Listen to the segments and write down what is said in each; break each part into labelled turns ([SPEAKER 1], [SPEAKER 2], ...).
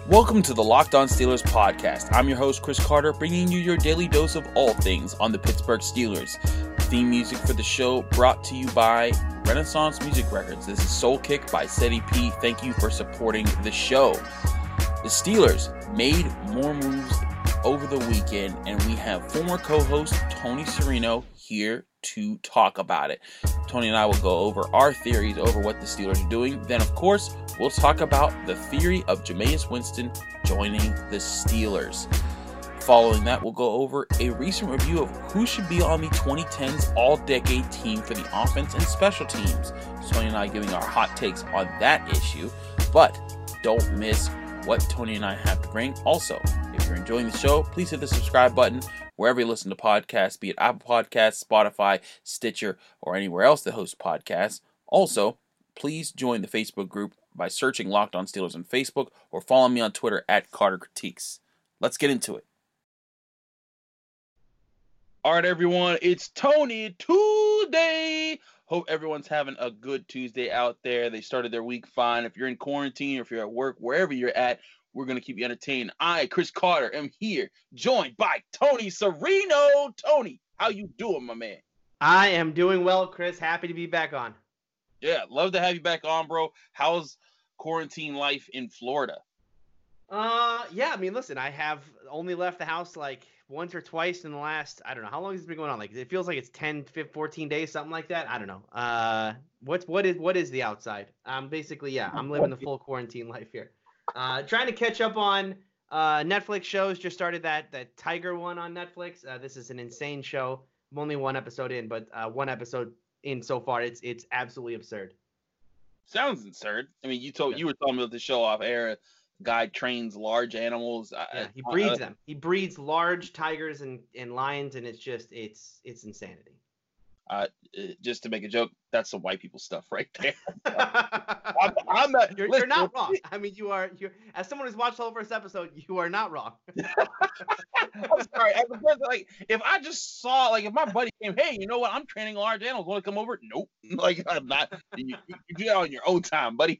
[SPEAKER 1] Welcome to the Locked On Steelers podcast. I'm your host, Chris Carter, bringing you your daily dose of all things on the Pittsburgh Steelers. Theme music for the show brought to you by Renaissance Music Records. This is Soul Kick by Seti P. Thank you for supporting the show. The Steelers made more moves over the weekend, and we have former co-host Tony Serino here to talk about it. Tony and I will go over our theories over what the Steelers are doing. Then, of course, we'll talk about the theory of Jameis Winston joining the Steelers. Following that, we'll go over a recent review of who should be on the 2010s All-Decade team for the offense and special teams. Tony and I giving our hot takes on that issue. But don't miss what Tony and I have to bring. Also, if you're enjoying the show, please hit the subscribe button wherever you listen to podcasts, be it Apple Podcasts, Spotify, Stitcher, or anywhere else that hosts podcasts. Also, please join the Facebook group by searching Locked On Steelers on Facebook or follow me on Twitter at Carter Critiques. Let's get into it. All right, everyone, it's Tony Tuesday. Hope everyone's having a good Tuesday out there. They started their week fine. If you're in quarantine or if you're at work, wherever you're at, we're going to keep you entertained. I, Chris Carter, am here, joined by Tony Serino. Tony, how you doing, my man?
[SPEAKER 2] I am doing well, Chris. Happy to be back on.
[SPEAKER 1] Yeah, love to have you back on, bro. How's quarantine life in Florida?
[SPEAKER 2] Yeah, I mean, listen, I have only left the house like once or twice in the last, I don't know, how long has it been going on? Like, it feels like it's 10, 15, 14 days, something like that. I don't know. What is the outside? Basically, yeah, I'm living the full quarantine life here. Trying to catch up on Netflix shows. Just started that Tiger one on Netflix. This is an insane show. I'm only one episode in, but one episode in so far. It's absolutely absurd.
[SPEAKER 1] Sounds absurd. I mean, you were talking about the show off air. Guy trains large animals.
[SPEAKER 2] Yeah, he breeds them. He breeds large tigers and lions, and it's insanity.
[SPEAKER 1] Just to make a joke, that's some white people stuff right there.
[SPEAKER 2] I'm not. You're not wrong. I mean, you're as someone who's watched the whole first episode, you are not wrong.
[SPEAKER 1] I'm sorry. As a person, like, if I just saw, like, if my buddy came, hey, you know what? I'm training large animals. Want to come over? Nope. Like, I'm not. You do that on your own time, buddy.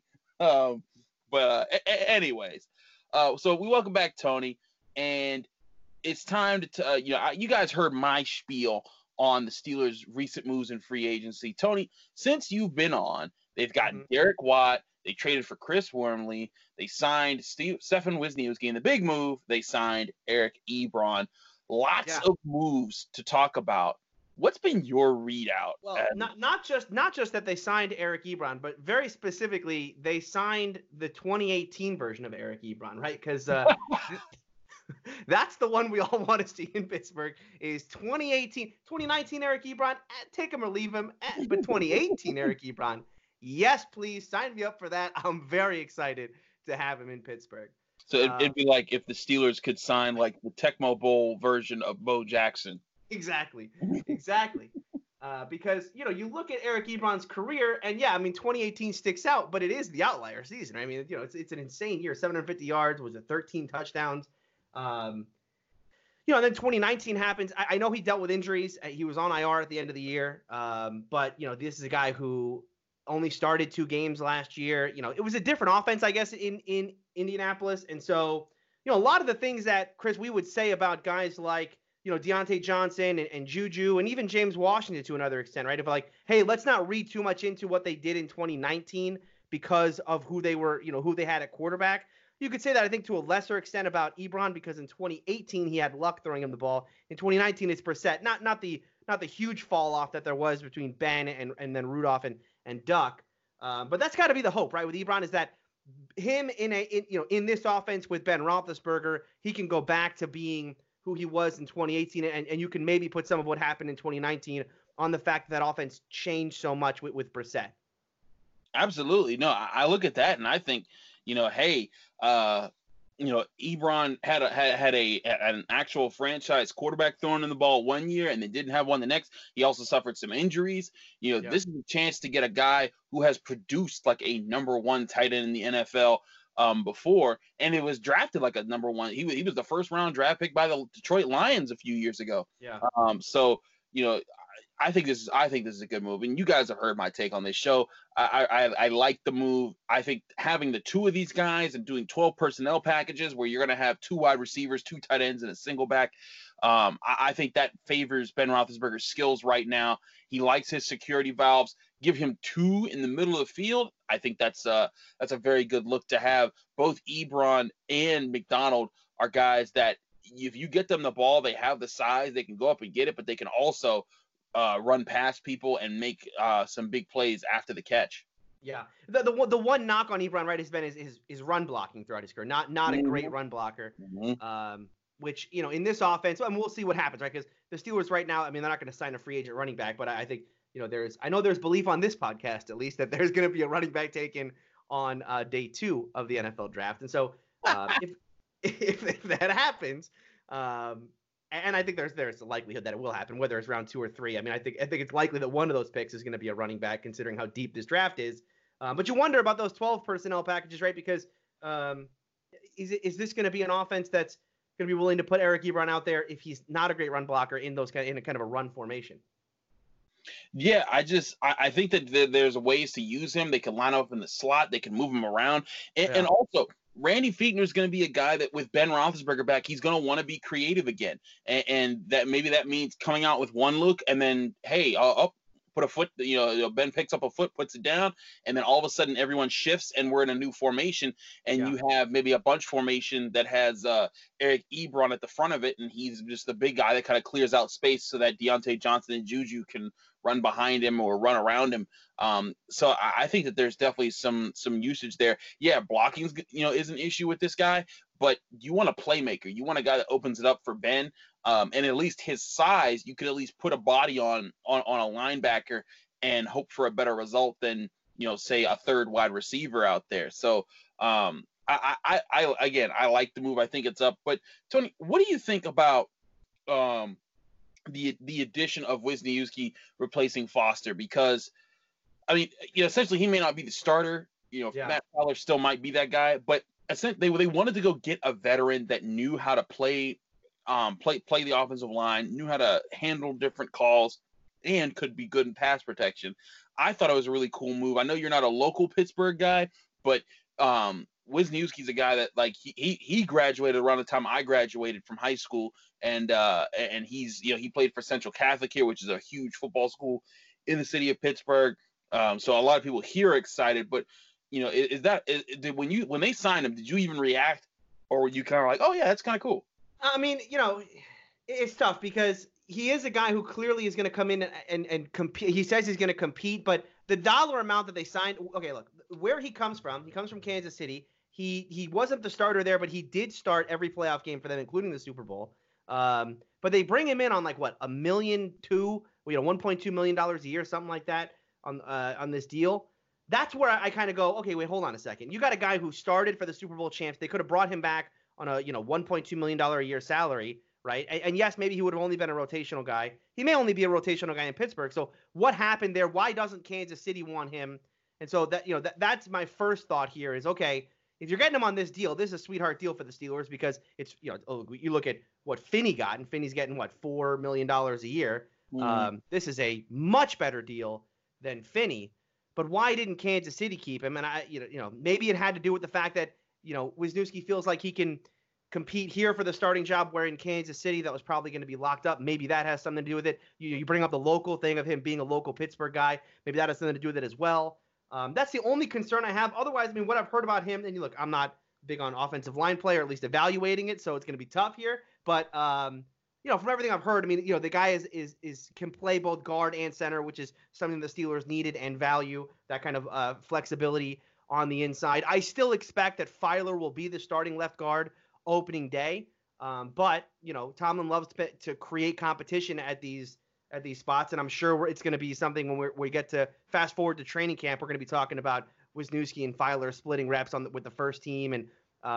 [SPEAKER 1] Anyways, so we welcome back Tony, and it's time to you guys heard my spiel on the Steelers' recent moves in free agency. Tony, since you've been on, they've gotten Derek Watt, they traded for Chris Wormley, they signed Stefan Wisniewski in the big move, they signed Eric Ebron. Lots of moves to talk about. What's been your readout?
[SPEAKER 2] Well, not just that they signed Eric Ebron, but very specifically they signed the 2018 version of Eric Ebron, right? Because that's the one we all want to see in Pittsburgh is 2018. 2019 Eric Ebron, take him or leave him. But 2018 Eric Ebron, yes, please sign me up for that. I'm very excited to have him in Pittsburgh.
[SPEAKER 1] So it'd be like if the Steelers could sign like the Tecmo Bowl version of Bo Jackson.
[SPEAKER 2] Exactly. Because, you look at Eric Ebron's career, and yeah, I mean, 2018 sticks out, but it is the outlier season. I mean, it's an insane year. 750 yards, was it 13 touchdowns? And then 2019 happens. I know he dealt with injuries. He was on IR at the end of the year. But, this is a guy who only started 2 games last year. It was a different offense, I guess, in Indianapolis. And so, a lot of the things that, Chris, we would say about guys like, Deontay Johnson and Juju and even James Washington to another extent, right? If like, hey, let's not read too much into what they did in 2019 because of who they were, who they had at quarterback. You could say that, I think, to a lesser extent about Ebron because in 2018 he had luck throwing him the ball. In 2019 it's Brissett, not the huge fall off that there was between Ben and then Rudolph and Duck. But that's got to be the hope, right? With Ebron is that him in this offense with Ben Roethlisberger, he can go back to being who he was in 2018, and you can maybe put some of what happened in 2019 on the fact that offense changed so much with Brissett.
[SPEAKER 1] Absolutely. No, I look at that and I think, hey, Ebron had an actual franchise quarterback throwing in the ball one year and then didn't have one the next. He also suffered some injuries. This is a chance to get a guy who has produced like a number 1 tight end in the NFL before, and it was drafted like a number 1. He was the first round draft pick by the Detroit Lions a few years ago.
[SPEAKER 2] Yeah.
[SPEAKER 1] So I think this is a good move, and you guys have heard my take on this show. I like the move. I think having the two of these guys and doing 12 personnel packages where you're going to have 2 wide receivers, 2 tight ends, and a single back. I think that favors Ben Roethlisberger's skills right now. He likes his security valves. Give him 2 in the middle of the field. I think that's a very good look to have. Both Ebron and McDonald are guys that if you get them the ball, they have the size, they can go up and get it, but they can also run past people and make some big plays after the catch.
[SPEAKER 2] Yeah, the one knock on Ebron, right, has been his run blocking throughout his career. Not a great run blocker. Which, in this offense, and we'll see what happens, right? Because the Steelers right now, I mean, they're not going to sign a free agent running back, but I think, I know there's belief on this podcast, at least, that there's going to be a running back taken on day 2 of the NFL draft. And so if that happens, and I think there's a likelihood that it will happen, whether it's round 2 or 3. I mean, I think it's likely that one of those picks is going to be a running back, considering how deep this draft is. But you wonder about those 12 personnel packages, right? Because is this going to be an offense that's going to be willing to put Eric Ebron out there if he's not a great run blocker in a kind of a run formation?
[SPEAKER 1] Yeah, I think that there's ways to use him. They can line up in the slot. They can move him around. And also, Randy Fichtner is going to be a guy that with Ben Roethlisberger back, he's going to want to be creative again. And that maybe that means coming out with one look and then, hey, put a foot, Ben picks up a foot, puts it down, and then all of a sudden everyone shifts and we're in a new formation. And you have maybe a bunch formation that has Eric Ebron at the front of it, and he's just the big guy that kind of clears out space so that Deontay Johnson and Juju can run behind him or run around him. So I think that there's definitely some usage there. Yeah, blocking is an issue with this guy, but you want a playmaker. You want a guy that opens it up for Ben. And at least his size, you could at least put a body on a linebacker and hope for a better result than, say a third wide receiver out there. So I like the move. I think it's up. But Tony, what do you think about the addition of Wisniewski replacing Foster? Because I mean, essentially he may not be the starter. Matt Fowler still might be that guy, but essentially they wanted to go get a veteran that knew how to play the offensive line, knew how to handle different calls, and could be good in pass protection. I thought it was a really cool move. I know you're not a local Pittsburgh guy, but Wisniewski's a guy that he graduated around the time I graduated from high school, and he's he played for Central Catholic here, which is a huge football school in the city of Pittsburgh. So a lot of people here are excited, but when they signed him, did you even react, or were you kind of like, oh yeah, that's kind of cool?
[SPEAKER 2] I mean, it's tough because he is a guy who clearly is going to come in and compete. He says he's going to compete, but the dollar amount that they signed, okay, look, where he comes from Kansas City. He wasn't the starter there, but he did start every playoff game for them, including the Super Bowl. But they bring him in on $1.2 million, $1.2 million a year, something like that on this deal. That's where I kind of go, okay, wait, hold on a second. You got a guy who started for the Super Bowl champs. They could have brought him back on a $1.2 million a year salary, right? And yes, maybe he would have only been a rotational guy. He may only be a rotational guy in Pittsburgh. So what happened there? Why doesn't Kansas City want him? And so that's my first thought here is, okay, if you're getting him on this deal, this is a sweetheart deal for the Steelers because it's you look at what Finney got, and Finney's getting $4 million a year. This is a much better deal than Finney. But why didn't Kansas City keep him? And maybe it had to do with the fact that Wisniewski feels like he can compete here for the starting job, where in Kansas City that was probably going to be locked up. Maybe that has something to do with it. You bring up the local thing of him being a local Pittsburgh guy. Maybe that has something to do with it as well. That's the only concern I have. Otherwise, I mean, what I've heard about him, and look, I'm not big on offensive line play, or at least evaluating it, so it's going to be tough here. But from everything I've heard, I mean, the guy can play both guard and center, which is something the Steelers needed and value, that kind of flexibility on the inside. I still expect that Filer will be the starting left guard opening day. But Tomlin loves to create competition at these spots, and I'm sure it's going to be something when we get to fast forward to training camp. We're going to be talking about Wisniewski and Filer splitting reps with the first team, and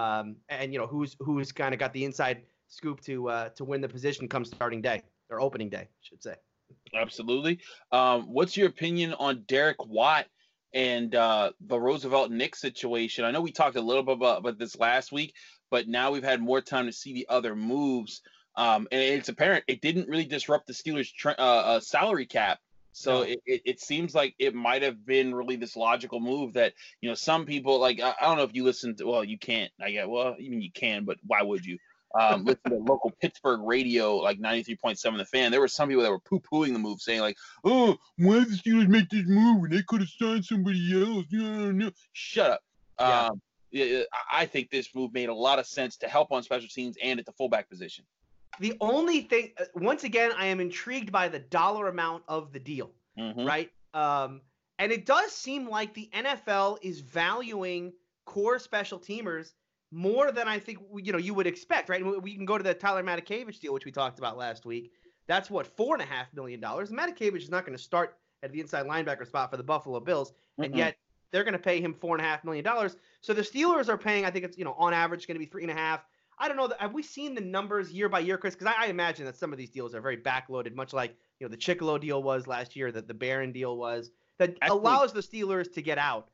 [SPEAKER 2] who's kind of got the inside scoop to win the position come starting day, or opening day, I should say.
[SPEAKER 1] Absolutely. What's your opinion on Derek Watt and the Roosevelt Nick situation? I know we talked a little bit about this last week, but now we've had more time to see the other moves. And it's apparent it didn't really disrupt the Steelers' salary cap. So
[SPEAKER 2] No.
[SPEAKER 1] it seems like it might have been really this logical move that, some people, like, I don't know if you listen to, well, you can't, I guess, well, even you can, but why would you? Listen to local Pittsburgh radio, like 93.7 The Fan. There were some people that were poo-pooing the move, saying like, "Oh, why did the Steelers make this move when they could have signed somebody else?" No. Shut up.
[SPEAKER 2] Yeah.
[SPEAKER 1] I think this move made a lot of sense to help on special teams and at the fullback position.
[SPEAKER 2] The only thing, once again, I am intrigued by the dollar amount of the deal, right? And it does seem like the NFL is valuing core special teamers more than I think you would expect, right? We can go to the Tyler Matakevich deal, which we talked about last week. That's what, $4.5 million. Matakevich is not going to start at the inside linebacker spot for the Buffalo Bills, and yet they're going to pay him $4.5 million. So the Steelers are paying, I think it's on average going to be 3.5. I don't know. Have we seen the numbers year by year, Chris? Because I imagine that some of these deals are very backloaded, much like the Chicolo deal was last year, that the Barron deal was. That allows the Steelers to get out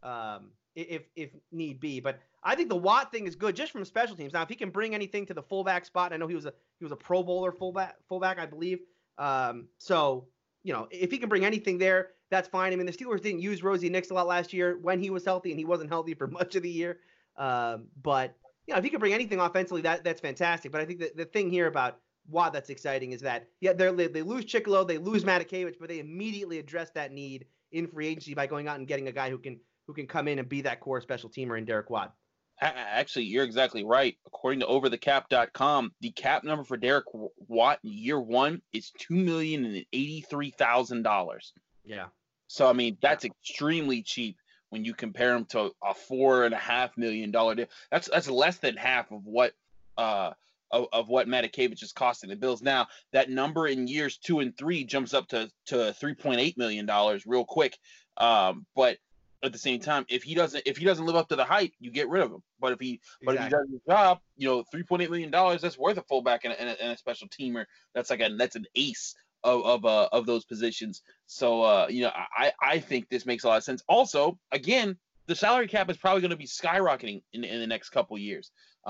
[SPEAKER 2] if need be. But I think the Watt thing is good just from special teams. Now, if he can bring anything to the fullback spot, I know he was a Pro Bowler fullback, I believe. So if he can bring anything there, that's fine. I mean, the Steelers didn't use Rosie Nix a lot last year when he was healthy, and he wasn't healthy for much of the year. But if he can bring anything offensively, that's fantastic. But I think the thing here about Watt that's exciting is that, they lose Chicolo, they lose Matakevich, but they immediately address that need in free agency by going out and getting a guy who can come in and be that core special teamer in Derek Watt.
[SPEAKER 1] Actually, you're exactly right. According to overthecap.com, the cap number for Derek Watt in year one is $2,083,000.
[SPEAKER 2] Yeah.
[SPEAKER 1] So, I mean, that's extremely cheap when you compare him to a $4.5 million deal. That's less than half of what Matakevich is costing the Bills. Now, that number in years 2 and 3 jumps up to $3.8 million real quick. But at the same time, if he doesn't live up to the hype, you get rid of him. But if he does his job, $3.8 million, that's worth a fullback and a special teamer. That's an ace of those positions. So I think this makes a lot of sense. Also, again, the salary cap is probably going to be skyrocketing in the next couple years.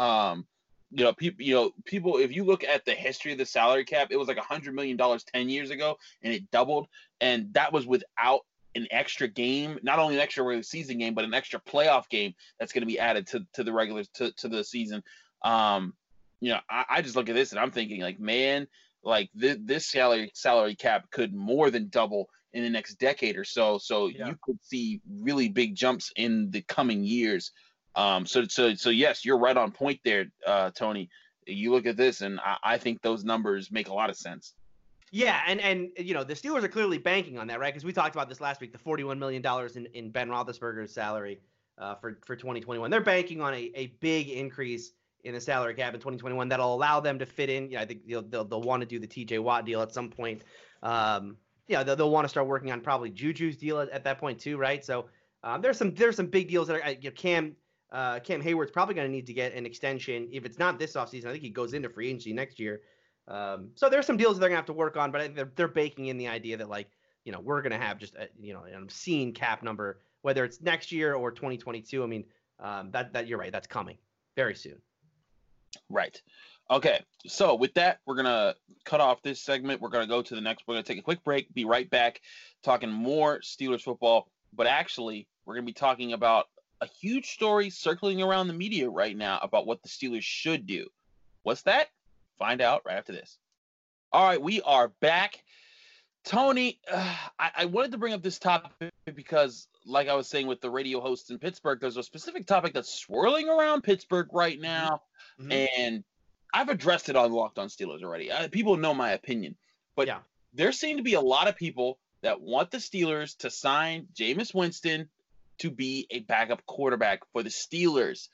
[SPEAKER 1] People, if you look at the history of the salary cap, it was like $100 million 10 years ago, and it doubled, and that was without an extra game, not only an extra regular season game, but an extra playoff game that's going to be added to the regular to the season. I just look at this and I'm thinking, like, man, like this salary cap could more than double in the next decade or so. So you could see really big jumps in the coming years. So yes, you're right on point there, Tony. You look at this, and I think those numbers make a lot of sense.
[SPEAKER 2] Yeah, and the Steelers are clearly banking on that, right? Because we talked about this last week, the $41 million in Ben Roethlisberger's salary for 2021. They're banking on a big increase in the salary cap in 2021 that'll allow them to fit in. I think they'll want to do the TJ Watt deal at some point. They'll want to start working on probably Juju's deal at that point too, right? So there's some big deals that are Cam Hayward's probably going to need to get an extension. If it's not this offseason, I think he goes into free agency next year. So there's some deals that they're gonna have to work on, but I think they're baking in the idea that, like, we're gonna have just an obscene cap number, whether it's next year or 2022. I mean, that you're right, that's coming very soon.
[SPEAKER 1] Right. Okay. So with that, we're gonna cut off this segment. We're gonna go to the next. We're gonna take a quick break. Be right back, talking more Steelers football. But actually, we're gonna be talking about a huge story circling around the media right now about what the Steelers should do. What's that? Find out right after this. All right, we are back. Tony, I wanted to bring up this topic because, like I was saying with the radio hosts in Pittsburgh, there's a specific topic that's swirling around Pittsburgh right now, and I've addressed it on Locked On Steelers already. People know my opinion, but there seem to be a lot of people that want the Steelers to sign Jameis Winston to be a backup quarterback for the Steelers.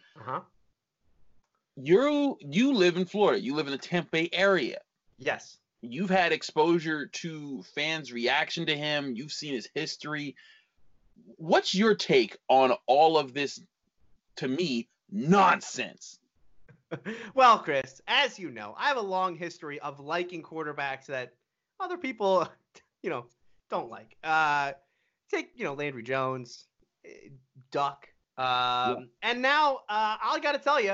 [SPEAKER 1] You live in Florida. You live in the Tampa Bay area.
[SPEAKER 2] Yes.
[SPEAKER 1] You've had exposure to fans' reaction to him. You've seen his history. What's your take on all of this, to me, nonsense?
[SPEAKER 2] Well, Chris, as you know, I have a long history of liking quarterbacks that other people, don't like. Take, Landry Jones, Duck. And now I got to tell you,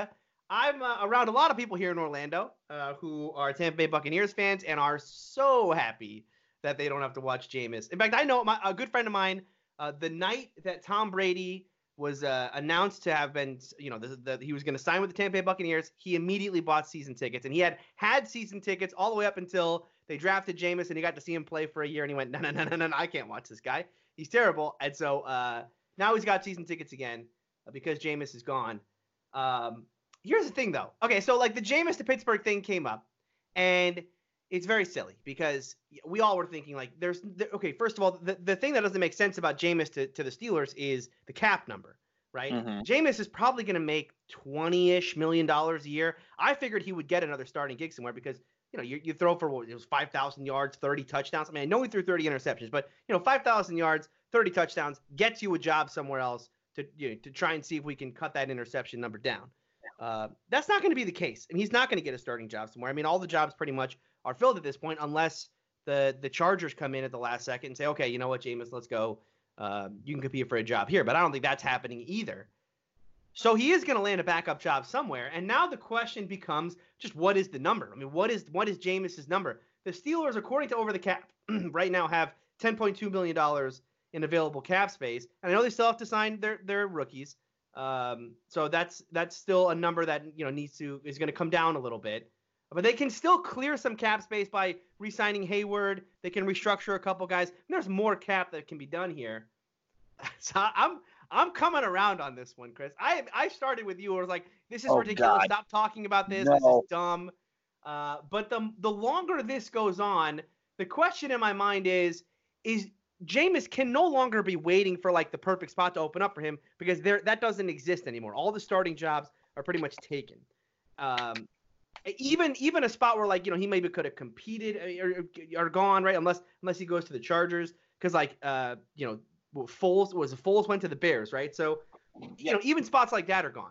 [SPEAKER 2] I'm around a lot of people here in Orlando who are Tampa Bay Buccaneers fans and are so happy that they don't have to watch Jameis. In fact, I know a good friend of mine, the night that Tom Brady was announced to have been, he was going to sign with the Tampa Bay Buccaneers, he immediately bought season tickets. And he had season tickets all the way up until they drafted Jameis and he got to see him play for a year. And he went, no, I can't watch this guy. He's terrible. And so now he's got season tickets again because Jameis is gone. Here's the thing, though. Okay, so like the Jameis to Pittsburgh thing came up, and it's very silly because we all were thinking like okay, first of all, the thing that doesn't make sense about Jameis to the Steelers is the cap number, right?
[SPEAKER 1] Mm-hmm.
[SPEAKER 2] Jameis is probably going to make $20-ish million a year. I figured he would get another starting gig somewhere because, you throw for what, it was 5,000 yards, 30 touchdowns. I mean, I know he threw 30 interceptions, but 5,000 yards, 30 touchdowns gets you a job somewhere else to try and see if we can cut that interception number down. That's not going to be the case, and he's not going to get a starting job somewhere. I mean, all the jobs pretty much are filled at this point, unless the Chargers come in at the last second and say, okay, you know what, Jameis, let's go. You can compete for a job here, but I don't think that's happening either. So he is going to land a backup job somewhere, and now the question becomes just what is the number? I mean, what is Jameis's number? The Steelers, according to Over the Cap, right now have $10.2 million in available cap space, and I know they still have to sign their rookies. So that's still a number that is going to come down a little bit, but they can still clear some cap space by re-signing Hayward. They can restructure a couple guys. And there's more cap that can be done here. So I'm coming around on this one, Chris. I started with you. I was like, this is ridiculous. God. Stop talking about this. No. This is dumb. But the longer this goes on, the question in my mind is Jameis can no longer be waiting for like the perfect spot to open up for him because that doesn't exist anymore. All the starting jobs are pretty much taken. Even a spot where like he maybe could have competed or gone, right, unless he goes to the Chargers because like Foles went to the Bears, right? So even spots like that are gone.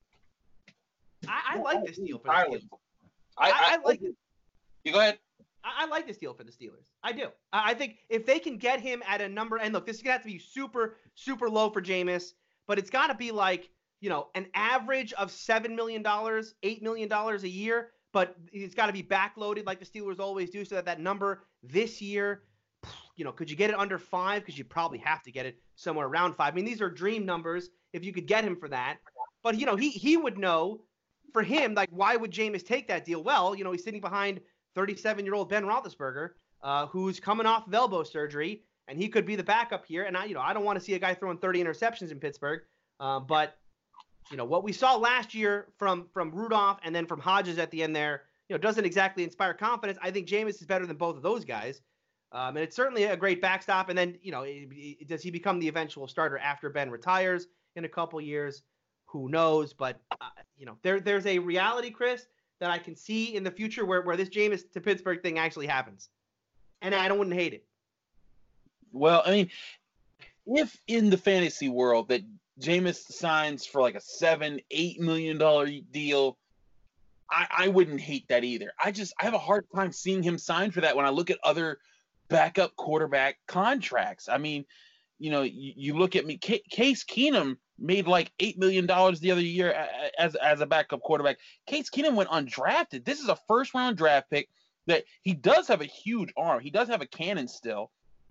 [SPEAKER 2] I like this deal for the Steelers. I like it.
[SPEAKER 1] You go ahead.
[SPEAKER 2] I like this deal for the Steelers. I do. I think if they can get him at a number, and look, this is going to have to be super, super low for Jameis, but it's got to be like, an average of $7 million, $8 million a year, but it's got to be backloaded like the Steelers always do so that number this year, could you get it under 5? Because you probably have to get it somewhere around 5. I mean, these are dream numbers if you could get him for that. But, he would know for him, like, why would Jameis take that deal? Well, he's sitting behind 37-year-old Ben Roethlisberger, who's coming off of elbow surgery, and he could be the backup here. And I don't want to see a guy throwing 30 interceptions in Pittsburgh, but what we saw last year from Rudolph and then from Hodges at the end there, doesn't exactly inspire confidence. I think Jameis is better than both of those guys, and it's certainly a great backstop. And then does he become the eventual starter after Ben retires in a couple years? Who knows? But there's a reality, Chris, that I can see in the future where this Jameis to Pittsburgh thing actually happens. And I wouldn't hate it.
[SPEAKER 1] Well, I mean, if in the fantasy world that Jameis signs for like a $7-8 million deal, I wouldn't hate that either. I have a hard time seeing him sign for that when I look at other backup quarterback contracts. I mean, you look at me, Case Keenum made like $8 million the other year as a backup quarterback. Case Keenum went undrafted. This is a first-round draft pick that he does have a huge arm. He does have a cannon still.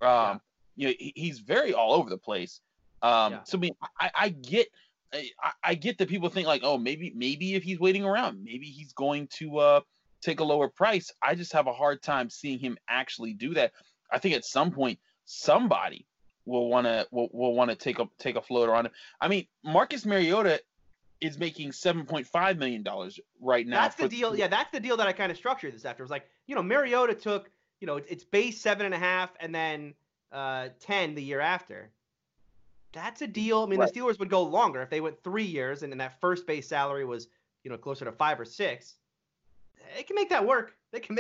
[SPEAKER 1] He's very all over the place. So I mean, I get that people think like, oh, maybe if he's waiting around, maybe he's going to take a lower price. I just have a hard time seeing him actually do that. I think at some point somebody will want to take a floater on him. I mean, Marcus Mariota is making $7.5 million right now.
[SPEAKER 2] That's the deal. Yeah, that's the deal that I kind of structured this after. It was like, Mariota took, it's base 7.5 and then 10 the year after. That's a deal. I mean, right. The Steelers would go longer if they went 3 years and then that first base salary was, closer to 5 or 6. They can make that work.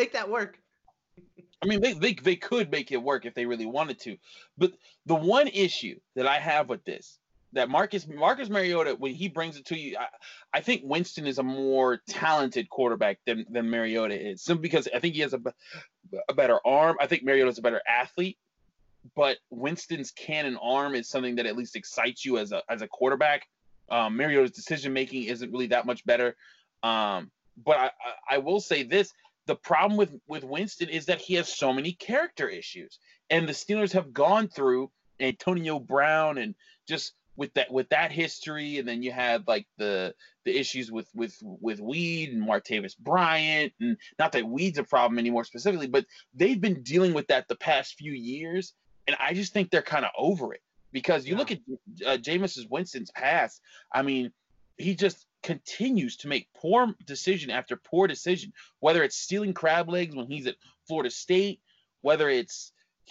[SPEAKER 1] I mean, they could make it work if they really wanted to. But the one issue that I have with this, that Marcus Mariota, when he brings it to you, I think Winston is a more talented quarterback than Mariota is. Simply because I think he has a better arm. I think Mariota's a better athlete. But Winston's cannon arm is something that at least excites you as a quarterback. Mariota's decision-making isn't really that much better. But I will say this. The problem with Winston is that he has so many character issues, and the Steelers have gone through Antonio Brown and just with that history, and then you had like the issues with Weed and Martavis Bryant, and not that Weed's a problem anymore specifically, but they've been dealing with that the past few years, and I just think they're kind of over it because you look at Jameis Winston's past. I mean, he just continues to make poor decision after poor decision, whether it's stealing crab legs when he's at Florida State, whether it's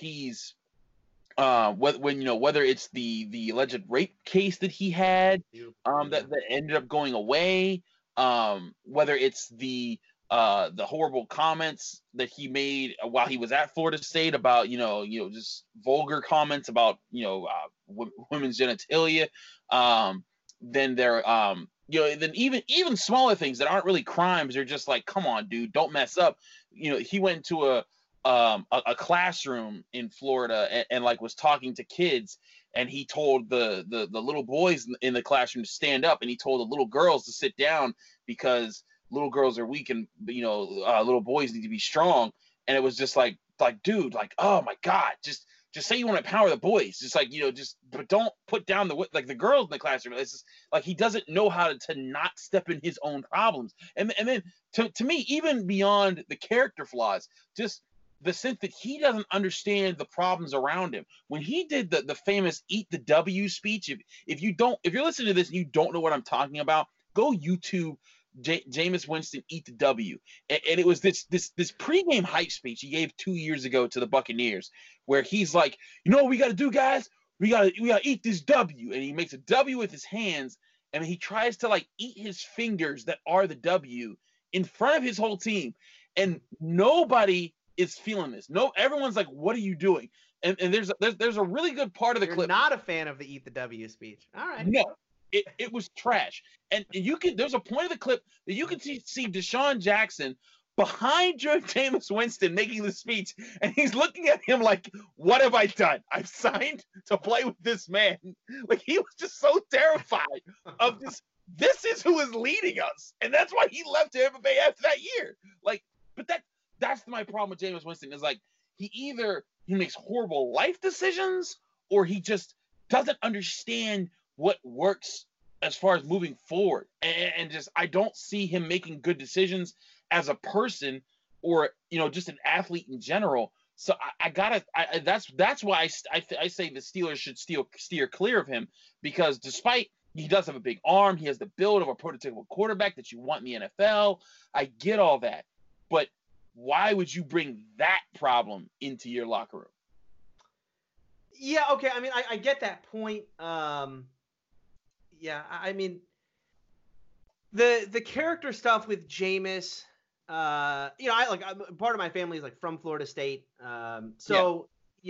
[SPEAKER 1] whether it's the alleged rape case that he had that ended up going away, whether it's the horrible comments that he made while he was at Florida State about just vulgar comments about women's genitalia, then there then even smaller things that aren't really crimes are just like, come on, dude, don't mess up. He went to a classroom in Florida and like was talking to kids, and he told the little boys in the classroom to stand up, and he told the little girls to sit down because little girls are weak and little boys need to be strong. And it was just like dude, like, oh my God, just say you want to empower the boys, just like but don't put down the girls in the classroom. It's just like he doesn't know how to not step in his own problems. And then to me, even beyond the character flaws, just the sense that he doesn't understand the problems around him. When he did the famous "Eat the W" speech, if you're listening to this and you don't know what I'm talking about, go YouTube Jameis Winston "Eat the W," and it was this pregame hype speech he gave 2 years ago to the Buccaneers, where he's like, what we got to do, guys? We got to eat this W, and he makes a W with his hands, and he tries to like eat his fingers that are the W in front of his whole team, and nobody is feeling this. No, everyone's like, "What are you doing?" And there's a really good part of the clip.
[SPEAKER 2] Not a fan of the "Eat the W" speech. All right.
[SPEAKER 1] No. It was trash, and there's a point of the clip that you can see Deshaun Jackson behind Jameis Winston making the speech, and he's looking at him like, what have I done? I've signed to play with this man. Like, he was just so terrified of this is who is leading us, and that's why he left Tampa Bay after that year. Like, but that's my problem with Jameis Winston, is like he makes horrible life decisions, or he just doesn't understand what works as far as moving forward, and just I don't see him making good decisions as a person, or just an athlete in general. So that's why I say the Steelers should steer clear of him, because despite he does have a big arm, he has the build of a prototypical quarterback that you want in the NFL. I get all that, but why would you bring that problem into your locker room?
[SPEAKER 2] Yeah, okay. I mean, I get that point. Yeah, I mean, the character stuff with Jameis, part of my family is like from Florida State, so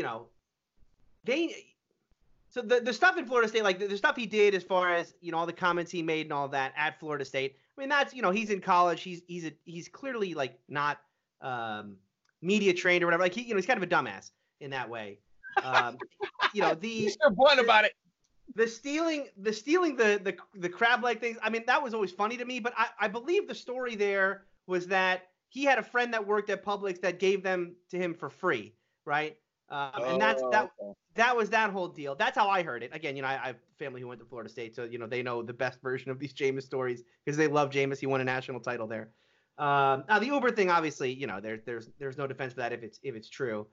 [SPEAKER 2] the stuff in Florida State, like the stuff he did as far as all the comments he made and all that at Florida State. I mean, that's he's in college, he's clearly like not media trained or whatever. Like he's kind of a dumbass in that way.
[SPEAKER 1] He's so blunt about it.
[SPEAKER 2] The stealing the crab leg things, I mean, that was always funny to me, but I believe the story there was that he had a friend that worked at Publix that gave them to him for free, right? And that was that whole deal. That's how I heard it. Again, I have family who went to Florida State, so they know the best version of these Jameis stories because they love Jameis. He won a national title there. Now the Uber thing, obviously, there's no defense for that if it's true.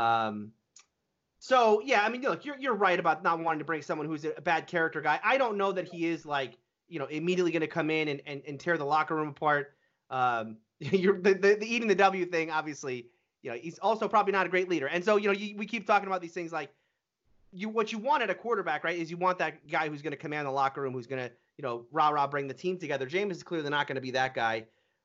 [SPEAKER 2] So yeah, I mean, look, you're right about not wanting to bring someone who's a bad character guy. I don't know that he is like, immediately going to come in and tear the locker room apart. The eating the W thing, obviously, he's also probably not a great leader. And so, we keep talking about these things like what you want at a quarterback, right? Is you want that guy who's going to command the locker room, who's going to, rah-rah bring the team together. Jameis is clearly not going to be that guy.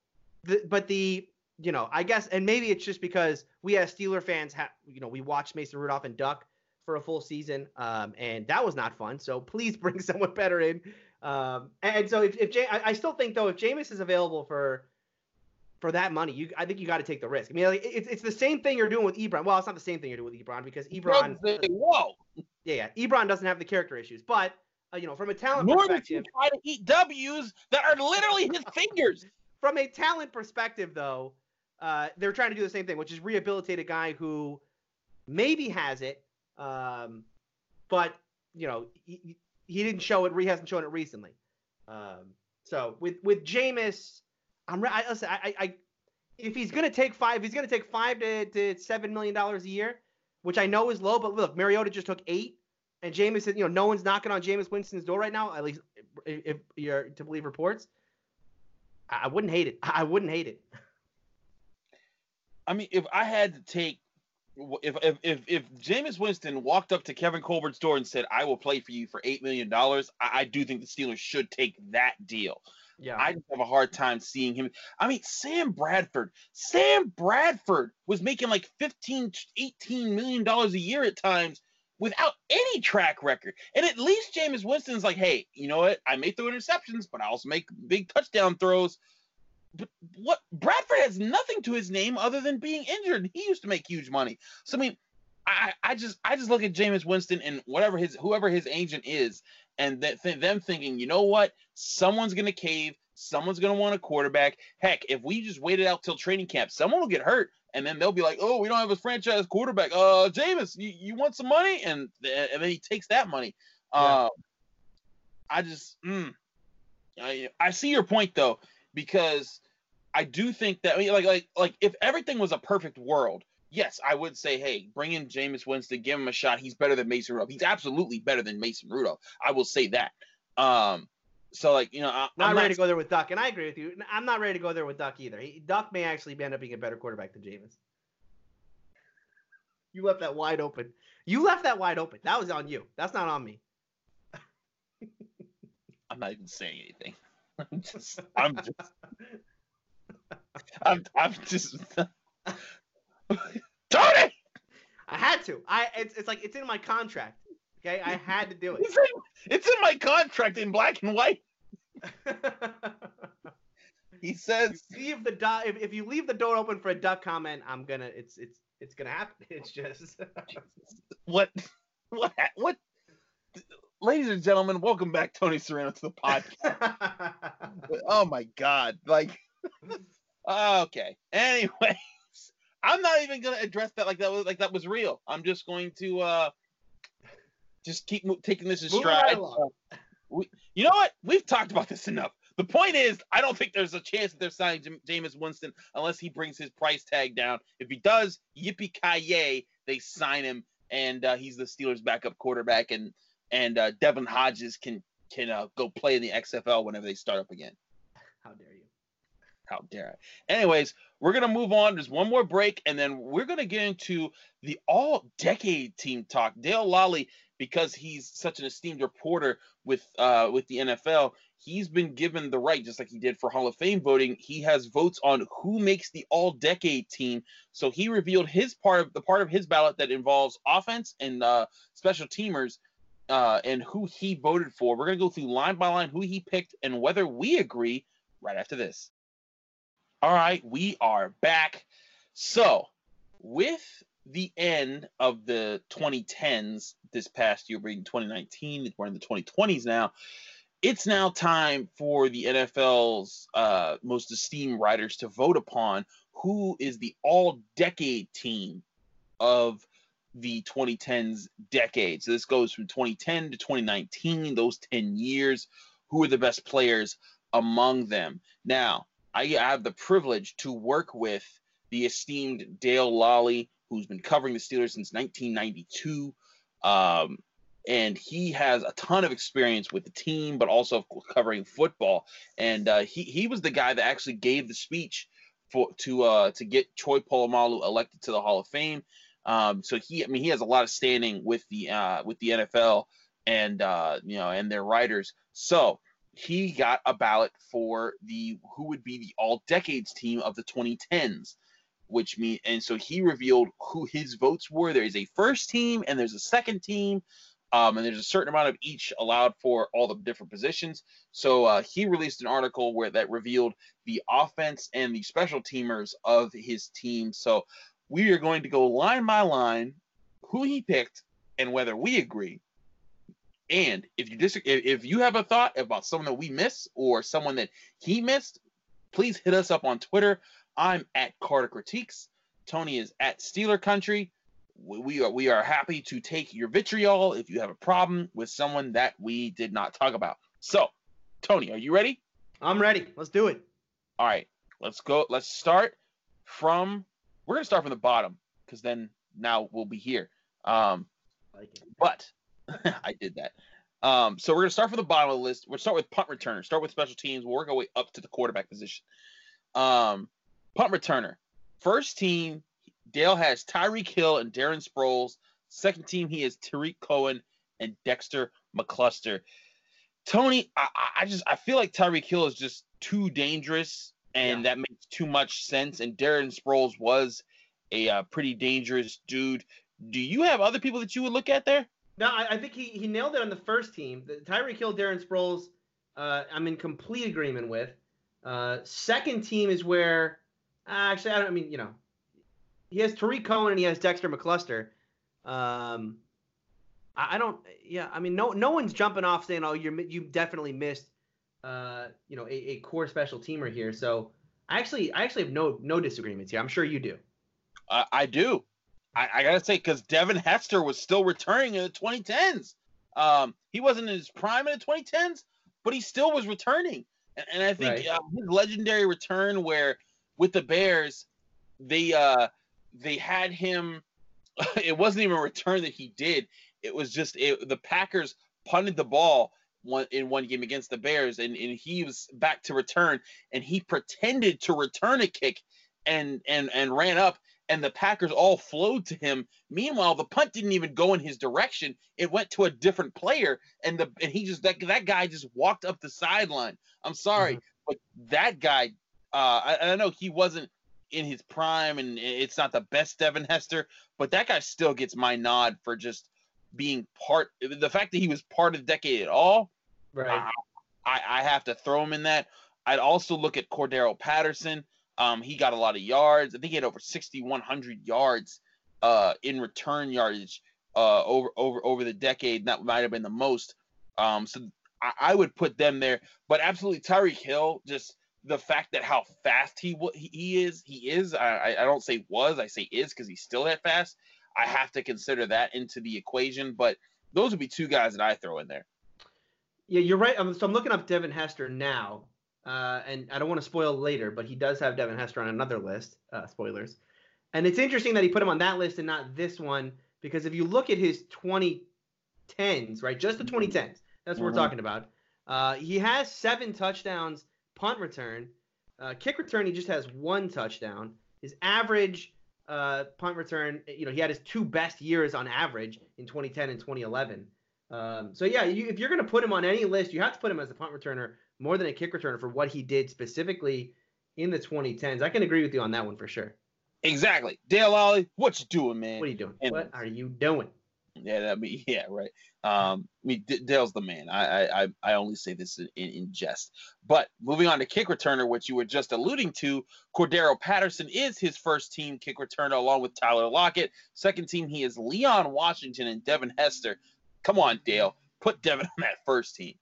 [SPEAKER 2] I guess, and maybe it's just because we as Steeler fans we watched Mason Rudolph and Duck for a full season, and that was not fun. So please bring someone better in. And so I still think though, if Jameis is available for that money, I think you got to take the risk. I mean, like, it's the same thing you're doing with Ebron. Well, it's not the same thing you're doing with Ebron because Ebron.
[SPEAKER 1] Whoa.
[SPEAKER 2] Yeah. Ebron doesn't have the character issues, but from a talent
[SPEAKER 1] Nor does
[SPEAKER 2] perspective.
[SPEAKER 1] he try to eat W's that are literally his fingers.
[SPEAKER 2] From a talent perspective, though, they're trying to do the same thing, which is rehabilitate a guy who maybe has it, but he didn't show it. He hasn't shown it recently. So with Jameis, listen. If he's gonna take $5 to $7 million a year, which I know is low, but look, Mariota just took 8, and Jameis said, no one's knocking on Jameis Winston's door right now, at least if you're to believe reports. I wouldn't hate it. I
[SPEAKER 1] mean, if I had to take, if Jameis Winston walked up to Kevin Colbert's door and said, "I will play for you for $8 million," I do think the Steelers should take that deal.
[SPEAKER 2] Yeah.
[SPEAKER 1] I just have a hard time seeing him. I mean, Sam Bradford was making like $15, $18 million a year at times without any track record. And at least Jameis Winston's like, hey, you know what? I may throw interceptions, but I also make big touchdown throws. But what Bradford has nothing to his name other than being injured. He used to make huge money. So I mean, I just look at Jameis Winston and whoever his agent is, and them thinking, you know what? Someone's gonna cave. Someone's gonna want a quarterback. Heck, if we just wait it out till training camp, someone will get hurt, and then they'll be like, "Oh, we don't have a franchise quarterback. Jameis, you want some money?" And then he takes that money.
[SPEAKER 2] Yeah.
[SPEAKER 1] I see your point though, because I do think that, I mean, like if everything was a perfect world, yes, I would say, hey, bring in Jameis Winston, give him a shot. He's better than Mason Rudolph. He's absolutely better than Mason Rudolph. I will say that. So like, I'm
[SPEAKER 2] not ready to go there with Duck, and I agree with you. I'm not ready to go there with Duck either. Duck may actually end up being a better quarterback than Jameis. You left that wide open. That was on you. That's not on me.
[SPEAKER 1] I'm not even saying anything. I'm just Tony!
[SPEAKER 2] I had to. It's like it's in my contract. Okay, I had to do it.
[SPEAKER 1] It's in my contract in black and white. He says,
[SPEAKER 2] if you leave the door open for a Duck comment, it's gonna happen. It's just
[SPEAKER 1] what. Ladies and gentlemen, welcome back, Tony Serrano, to the podcast. Oh my God! Like, okay. Anyways, I'm not even gonna address that like that was real. I'm just going to just keep taking this as stride. You know what? We've talked about this enough. The point is, I don't think there's a chance that they're signing Jameis Winston unless he brings his price tag down. If he does, yippee-ki-yay, they sign him, and he's the Steelers' backup quarterback, and Devin Hodges can go play in the XFL whenever they start up again.
[SPEAKER 2] How dare you?
[SPEAKER 1] How dare I? Anyways, we're going to move on. There's one more break, and then we're going to get into the all-decade team talk. Dale Lolley, because he's such an esteemed reporter with the NFL, he's been given the right, just like he did for Hall of Fame voting. He has votes on who makes the all-decade team. So he revealed the part of his ballot that involves offense and special teamers, and who he voted for. We're going to go through line by line who he picked and whether we agree right after this. All right, we are back. So, with the end of the 2010s this past year, being 2019, we're in the 2020s now, it's now time for the NFL's most esteemed writers to vote upon who is the all-decade team of the 2010s decade. So this goes from 2010 to 2019, those 10 years. Who are the best players among them? Now, I have the privilege to work with the esteemed Dale Lolley, who's been covering the Steelers since 1992. And he has a ton of experience with the team, but also covering football. And he was the guy that actually gave the speech to get Troy Polamalu elected to the Hall of Fame. So he has a lot of standing with the NFL and and their writers. So he got a ballot for who would be the all decades team of the 2010s, and so he revealed who his votes were. There is a first team and there's a second team, and there's a certain amount of each allowed for all the different positions. So he released an article that revealed the offense and the special teamers of his team. So we are going to go line by line who he picked and whether we agree And if you have a thought about someone that we miss or someone that he missed, please hit us up on Twitter. I'm at Carter Critiques. Tony is at Steeler Country. We are happy to take your vitriol if you have a problem with someone that we did not talk about. So, Tony, are you ready?
[SPEAKER 2] I'm ready. Let's do it.
[SPEAKER 1] All right, let's go. We're going to start from the bottom because then now we'll be here. But I did that. So we're going to start from the bottom of the list. We'll start with punt returner. Start with special teams. We'll work our way up to the quarterback position. Punt returner. First team, Dale has Tyreek Hill and Darren Sproles. Second team, he has Tariq Cohen and Dexter McCluster. Tony, I feel like Tyreek Hill is just too dangerous, and that makes too much sense. And Darren Sproles was a pretty dangerous dude. Do you have other people that you would look at there?
[SPEAKER 2] No, I think he nailed it on the first team. The Tyreek Hill, Darren Sproles, I'm in complete agreement with. Second team is where actually he has Tariq Cohen and he has Dexter McCluster. No one's jumping off saying, oh, you definitely missed a core special teamer here. So I actually have no disagreements here. I'm sure you do.
[SPEAKER 1] I do. I gotta say, because Devin Hester was still returning in the 2010s. He wasn't in his prime in the 2010s, but he still was returning. And I think his legendary return, where with the Bears, they had him. It wasn't even a return that he did. It was just the Packers punted the ball in one game against the Bears, and he was back to return, and he pretended to return a kick and ran up. And the Packers all flowed to him. Meanwhile, the punt didn't even go in his direction. It went to a different player, and that guy just walked up the sideline. I'm sorry, but that guy, I know he wasn't in his prime, and it's not the best Devin Hester, but that guy still gets my nod for just being the fact that he was part of the decade at all.
[SPEAKER 2] Right.
[SPEAKER 1] I have to throw him in that. I'd also look at Cordero Patterson. He got a lot of yards. I think he had over 6,100 yards in return yardage over the decade. That might have been the most. So I would put them there. But absolutely, Tyreek Hill, just the fact that how fast he is. I don't say was, I say is, because he's still that fast. I have to consider that into the equation. But those would be two guys that I throw in there.
[SPEAKER 2] Yeah, you're right. So I'm looking up Devin Hester now. And I don't want to spoil later, but he does have Devin Hester on another list. Spoilers. And it's interesting that he put him on that list and not this one, because if you look at his 2010s, right, just the 2010s, that's what we're talking about. He has 7 touchdowns, punt return. Kick return, he just has 1 touchdown. His average punt return, he had his 2 best years on average in 2010 and 2011. If you're going to put him on any list, you have to put him as a punt returner more than a kick returner for what he did specifically in the 2010s. I can agree with you on that one for sure.
[SPEAKER 1] Exactly. Dale Lally, what you doing, man?
[SPEAKER 2] What are you doing? What are you doing?
[SPEAKER 1] Yeah, right. Dale's the man. I only say this in jest. But moving on to kick returner, which you were just alluding to, Cordero Patterson is his first team kick returner along with Tyler Lockett. Second team, he is Leon Washington and Devin Hester. Come on, Dale. Put Devin on that first team.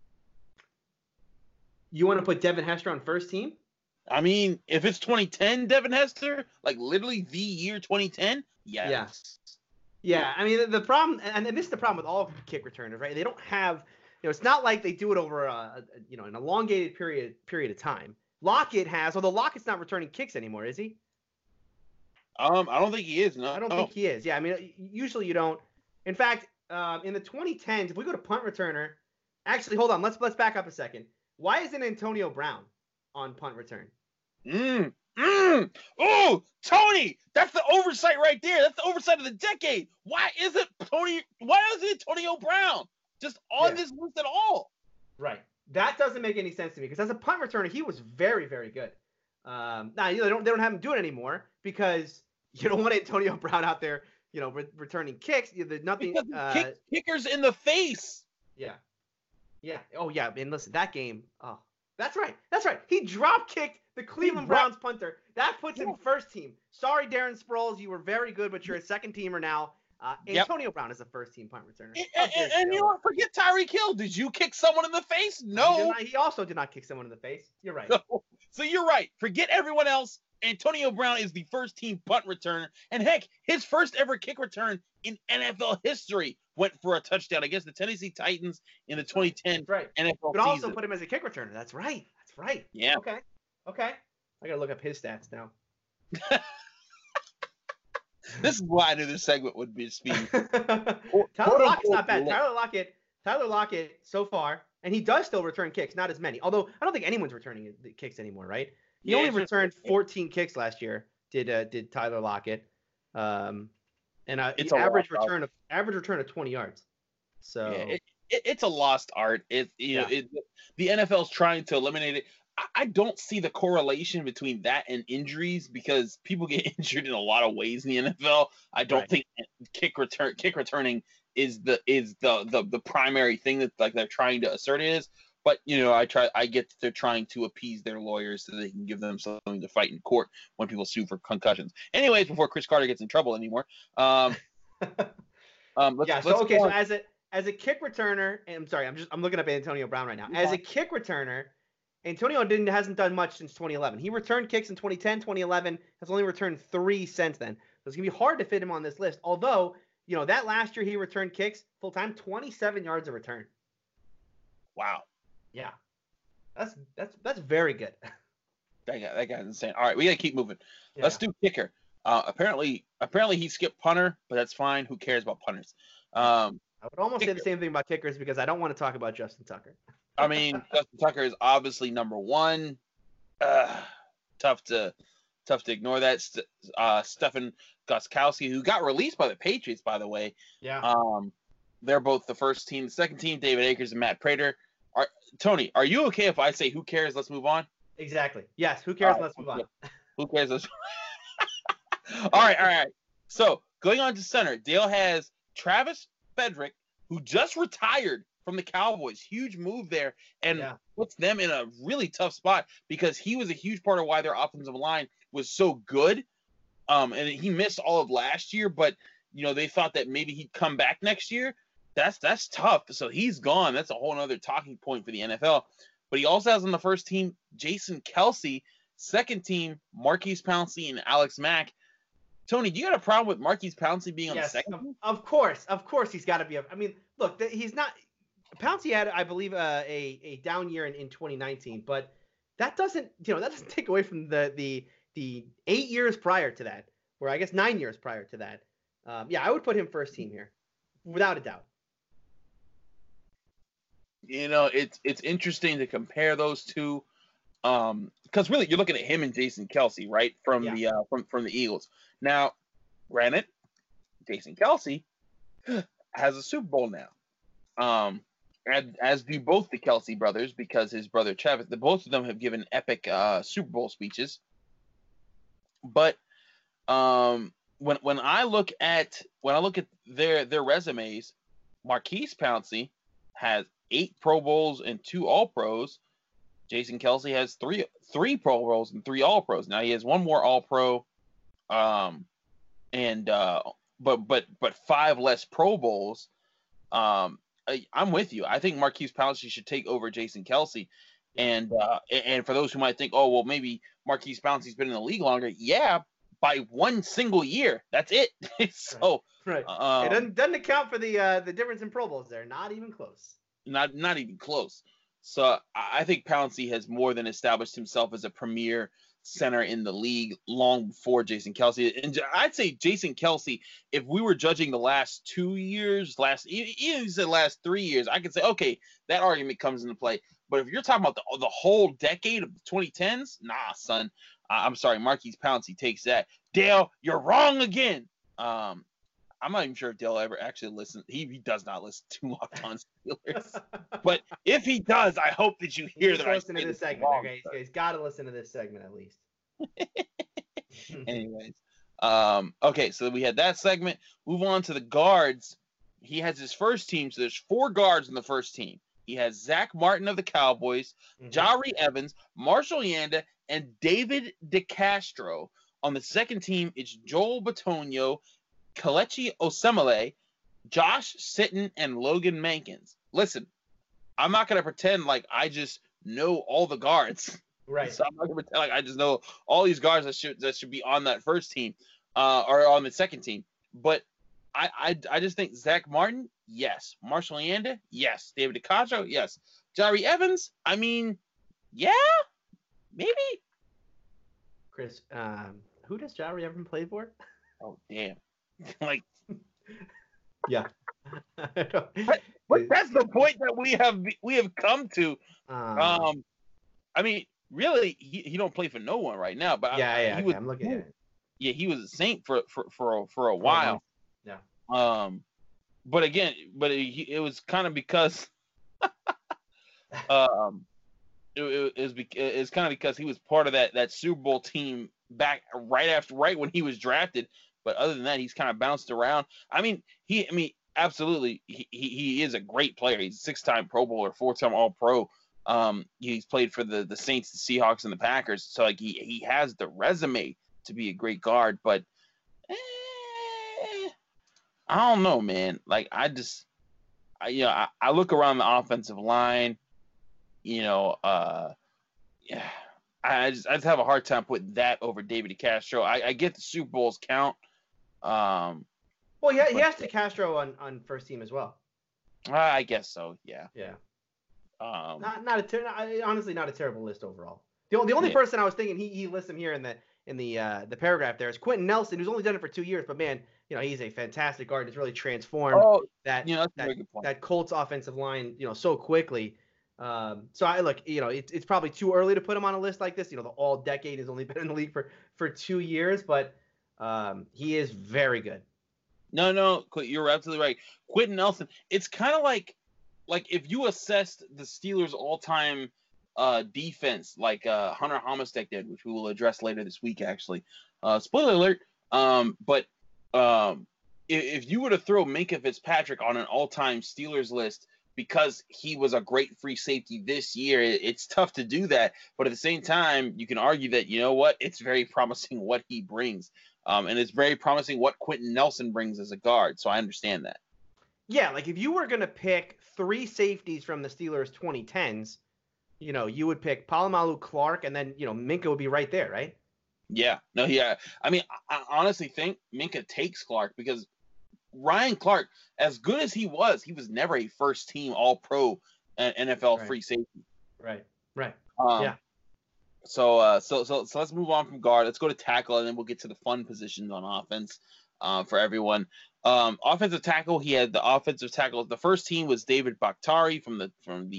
[SPEAKER 2] You want to put Devin Hester on first team?
[SPEAKER 1] I mean, if it's 2010 Devin Hester, like literally the year 2010, yes.
[SPEAKER 2] Yeah, I mean, the problem, and this is the problem with all kick returners, right? They don't have, it's not like they do it over an elongated period of time. Lockett has, although Lockett's not returning kicks anymore, is he?
[SPEAKER 1] I don't think he is. No,
[SPEAKER 2] I don't think he is. Yeah, I mean, usually you don't. In fact, in the 2010s, if we go to punt returner, actually, hold on, let's back up a second. Why isn't Antonio Brown on punt return?
[SPEAKER 1] Oh, Tony, that's the oversight right there. That's the oversight of the decade. Why isn't Antonio Brown just on this list at all?
[SPEAKER 2] Right. That doesn't make any sense to me, because as a punt returner, he was very, very good. Now they don't have him do it anymore because you don't want Antonio Brown out there, returning kicks. Nothing.
[SPEAKER 1] Kickers in the face.
[SPEAKER 2] Yeah. Yeah. Oh, yeah. And listen, that game. Oh, that's right. That's right. He drop kicked the Cleveland Browns punter. That puts him first team. Sorry, Darren Sproles. You were very good, but you're a second teamer now. Antonio Brown is a first-team punt returner.
[SPEAKER 1] And you know what? Forget Tyreek Hill. Did you kick someone in the face? No.
[SPEAKER 2] He also did not kick someone in the face. You're right.
[SPEAKER 1] No. So you're right. Forget everyone else. Antonio Brown is the first-team punt returner. And heck, his first ever kick return in NFL history went for a touchdown against the Tennessee Titans in the 2010 NFL season.
[SPEAKER 2] You could also put him as a kick returner. That's right.
[SPEAKER 1] Yeah.
[SPEAKER 2] Okay. I got to look up his stats now.
[SPEAKER 1] This is why I knew this segment would be speed.
[SPEAKER 2] Tyler Lockett's not bad. Tyler Lockett so far, and he does still return kicks, not as many. Although I don't think anyone's returning the kicks anymore, right? He only returned 14 kicks last year. Did Tyler Lockett? And it's an average return of 20 yards. So
[SPEAKER 1] yeah, it's a lost art. The NFL's trying to eliminate it. I don't see the correlation between that and injuries because people get injured in a lot of ways in the NFL. I don't think kick returning is the primary thing that like they're trying to assert it is. But I get that they're trying to appease their lawyers so they can give them something to fight in court when people sue for concussions. Anyways, before Chris Carter gets in trouble anymore. So
[SPEAKER 2] as a kick returner, and I'm looking up Antonio Brown right now. As a kick returner, Antonio hasn't done much since 2011. He returned kicks in 2010, 2011, has only returned 3 since then. So it's going to be hard to fit him on this list. Although, that last year he returned kicks full-time, 27 yards a return.
[SPEAKER 1] Wow.
[SPEAKER 2] Yeah. That's very good.
[SPEAKER 1] That guy's insane. All right, we got to keep moving.
[SPEAKER 2] Yeah.
[SPEAKER 1] Let's do kicker. Apparently he skipped punter, but that's fine. Who cares about punters? I
[SPEAKER 2] would almost say the same thing about kickers because I don't want to talk about Justin Tucker.
[SPEAKER 1] I mean, Justin Tucker is obviously number one. Tough to ignore that. Stephen Gostkowski, who got released by the Patriots, by the way.
[SPEAKER 2] Yeah.
[SPEAKER 1] They're both the first team. The second team, David Akers and Matt Prater. Tony, are you okay if I say who cares? Let's move on.
[SPEAKER 2] Exactly. Yes. Who cares? Let's move on.
[SPEAKER 1] Who cares? All right. So going on to center, Dale has Travis Frederick, who just retired from the Cowboys. Huge move there, and puts them in a really tough spot because he was a huge part of why their offensive line was so good. And he missed all of last year, but they thought that maybe he'd come back next year. That's tough. So he's gone. That's a whole other talking point for the NFL. But he also has on the first team Jason Kelce, second team Maurkice Pouncey and Alex Mack. Tony, do you got a problem with Maurkice Pouncey being on the second team?
[SPEAKER 2] Of course he's got to be. I mean, look, he's not. Pouncey had, I believe, a down year in 2019, but that doesn't take away from the 8 years prior to that, or I guess 9 years prior to that. I would put him first team here, without a doubt.
[SPEAKER 1] It's interesting to compare those two, because really you're looking at him and Jason Kelce, right, from the Eagles. Now, granted, Jason Kelce has a Super Bowl now. As do both the Kelce brothers, because his brother Travis, both of them have given epic Super Bowl speeches. But when I look at their resumes, Maurkice Pouncey has 8 Pro Bowls and 2 All Pros. Jason Kelce has three Pro Bowls and 3 All Pros. Now he has one more All Pro, but 5 less Pro Bowls. I'm with you. I think Maurkice Pouncey should take over Jason Kelce. And for those who might think, oh, well, maybe Maurkice Pouncey's been in the league longer. Yeah, by 1 single year. That's it. So
[SPEAKER 2] right. It doesn't account for the difference in Pro Bowls there. Not even close.
[SPEAKER 1] Not even close. So I think Pouncey has more than established himself as a premier center in the league long before Jason Kelce. And I'd say Jason Kelce, if we were judging the last 2 years, even the last 3 years, I could say, okay, that argument comes into play. But if you're talking about the whole decade of the 2010s, nah, son. I'm sorry, Maurkice Pouncey takes that. Dale, you're wrong again. I'm not even sure if Dale ever actually listens. He does not listen to Locked On Steelers. But if he does, I hope that you hear that.
[SPEAKER 2] Listen to this segment. Okay, he's got to listen to this segment at least.
[SPEAKER 1] Anyways, okay, so we had that segment. Move on to the guards. He has his first team, so there's 4 guards in the first team. He has Zach Martin of the Cowboys, Jahri Evans, Marshall Yanda, and David DeCastro. On the second team, it's Joel Bitonio, Kelechi Osemele, Josh Sitton, and Logan Mankins. Listen, I'm not going to pretend like I just know all the guards.
[SPEAKER 2] Right.
[SPEAKER 1] So I'm not going to pretend like I just know all these guards that should be on that first team or on the second team. But I just think Zach Martin, yes. Marshall Yanda, yes. David DeCastro, yes. Jari Evans, I mean, yeah, maybe.
[SPEAKER 2] Chris, who does Jari Evans play for?
[SPEAKER 1] Oh, damn. Like,
[SPEAKER 2] yeah.
[SPEAKER 1] but that's the point that we have come to. I mean, really, he don't play for no one right now. But
[SPEAKER 2] I'm looking at it.
[SPEAKER 1] Yeah, he was a Saint for a while.
[SPEAKER 2] Yeah.
[SPEAKER 1] But again, it was kind of because it's kind of because he was part of that Super Bowl team back right when he was drafted. But other than that, he's kind of bounced around. I mean, absolutely, he is a great player. He's a 6-time Pro Bowler, 4-time All-Pro. He's played for the Saints, the Seahawks, and the Packers. So like he has the resume to be a great guard. But I don't know, man. Like I look around the offensive line. I just have a hard time putting that over David DeCastro. I get the Super Bowls count.
[SPEAKER 2] Well, yeah, he has DeCastro on first team as well.
[SPEAKER 1] I guess so. Yeah.
[SPEAKER 2] Yeah.
[SPEAKER 1] Honestly,
[SPEAKER 2] not a terrible list overall. The only person I was thinking he lists him here in the paragraph there is Quentin Nelson, who's only done it for 2 years, but man, he's a fantastic guard. He's really transformed that Colts offensive line, so quickly. So it's probably too early to put him on a list like this. The all decade has only been in the league for 2 years, but he is very good.
[SPEAKER 1] No, you're absolutely right. Quentin Nelson, it's kind of like if you assessed the Steelers' all-time defense like Hunter Homestead did, which we will address later this week, actually. Spoiler alert. But if you were to throw Minkah Fitzpatrick on an all-time Steelers list because he was a great free safety this year, it's tough to do that. But at the same time, you can argue that, it's very promising what he brings. And it's very promising what Quentin Nelson brings as a guard. So I understand that.
[SPEAKER 2] Yeah, like if you were going to pick 3 safeties from the Steelers 2010s, you would pick Polamalu, Clark, and then, Minkah would be right there, right?
[SPEAKER 1] Yeah. No, yeah. I mean, I honestly think Minkah takes Clark because Ryan Clark, as good as he was never a first-team All-Pro NFL free safety.
[SPEAKER 2] Right. Yeah.
[SPEAKER 1] So let's move on from guard. Let's go to tackle, and then we'll get to the fun positions on offense for everyone. Offensive tackle, he had the offensive tackle. The first team was David Bakhtiari from the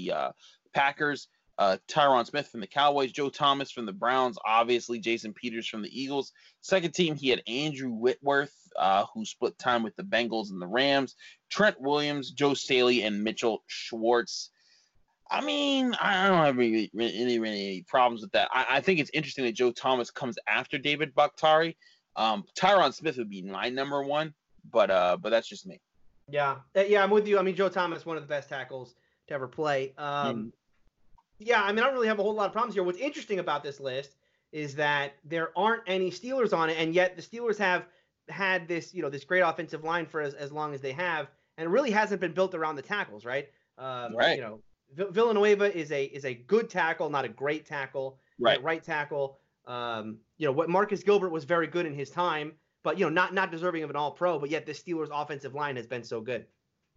[SPEAKER 1] Packers, Tyron Smith from the Cowboys, Joe Thomas from the Browns, obviously Jason Peters from the Eagles. Second team, he had Andrew Whitworth, who split time with the Bengals and the Rams, Trent Williams, Joe Staley, and Mitchell Schwartz. I mean, I don't have any problems with that. I think it's interesting that Joe Thomas comes after David Bakhtiari. Tyron Smith would be my number one, but that's just me.
[SPEAKER 2] Yeah, I'm with you. I mean, Joe Thomas, one of the best tackles to ever play. Yeah, I mean, I don't really have a whole lot of problems here. What's interesting about this list is that there aren't any Steelers on it, and yet the Steelers have had this, this great offensive line for as long as they have, and it really hasn't been built around the tackles, right?
[SPEAKER 1] Right.
[SPEAKER 2] Villanueva is a good tackle, not a great tackle. Right tackle. What Marcus Gilbert was very good in his time, but not deserving of an All-Pro. But yet the Steelers' offensive line has been so good.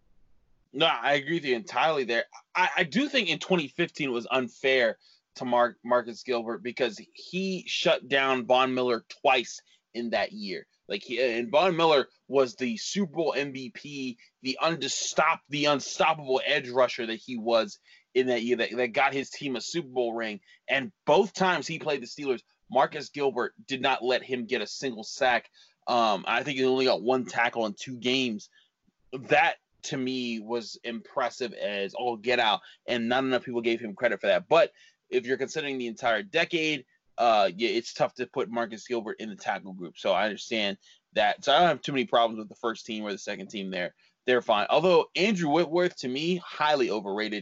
[SPEAKER 1] No, I agree with you entirely there. I do think in 2015 it was unfair to Marcus Gilbert because he shut down Von Miller twice in that year. And Von Miller was the Super Bowl MVP, the unstoppable edge rusher that he was in that year that got his team a Super Bowl ring. And both times he played the Steelers, Marcus Gilbert did not let him get a single sack. I think he only got 1 tackle in 2 games. That, to me, was impressive as all get out, and not enough people gave him credit for that. But if you're considering the entire decade, it's tough to put Marcus Gilbert in the tackle group. So I understand that. So I don't have too many problems with the first team or the second team there. They're fine. Although Andrew Whitworth, to me, highly overrated.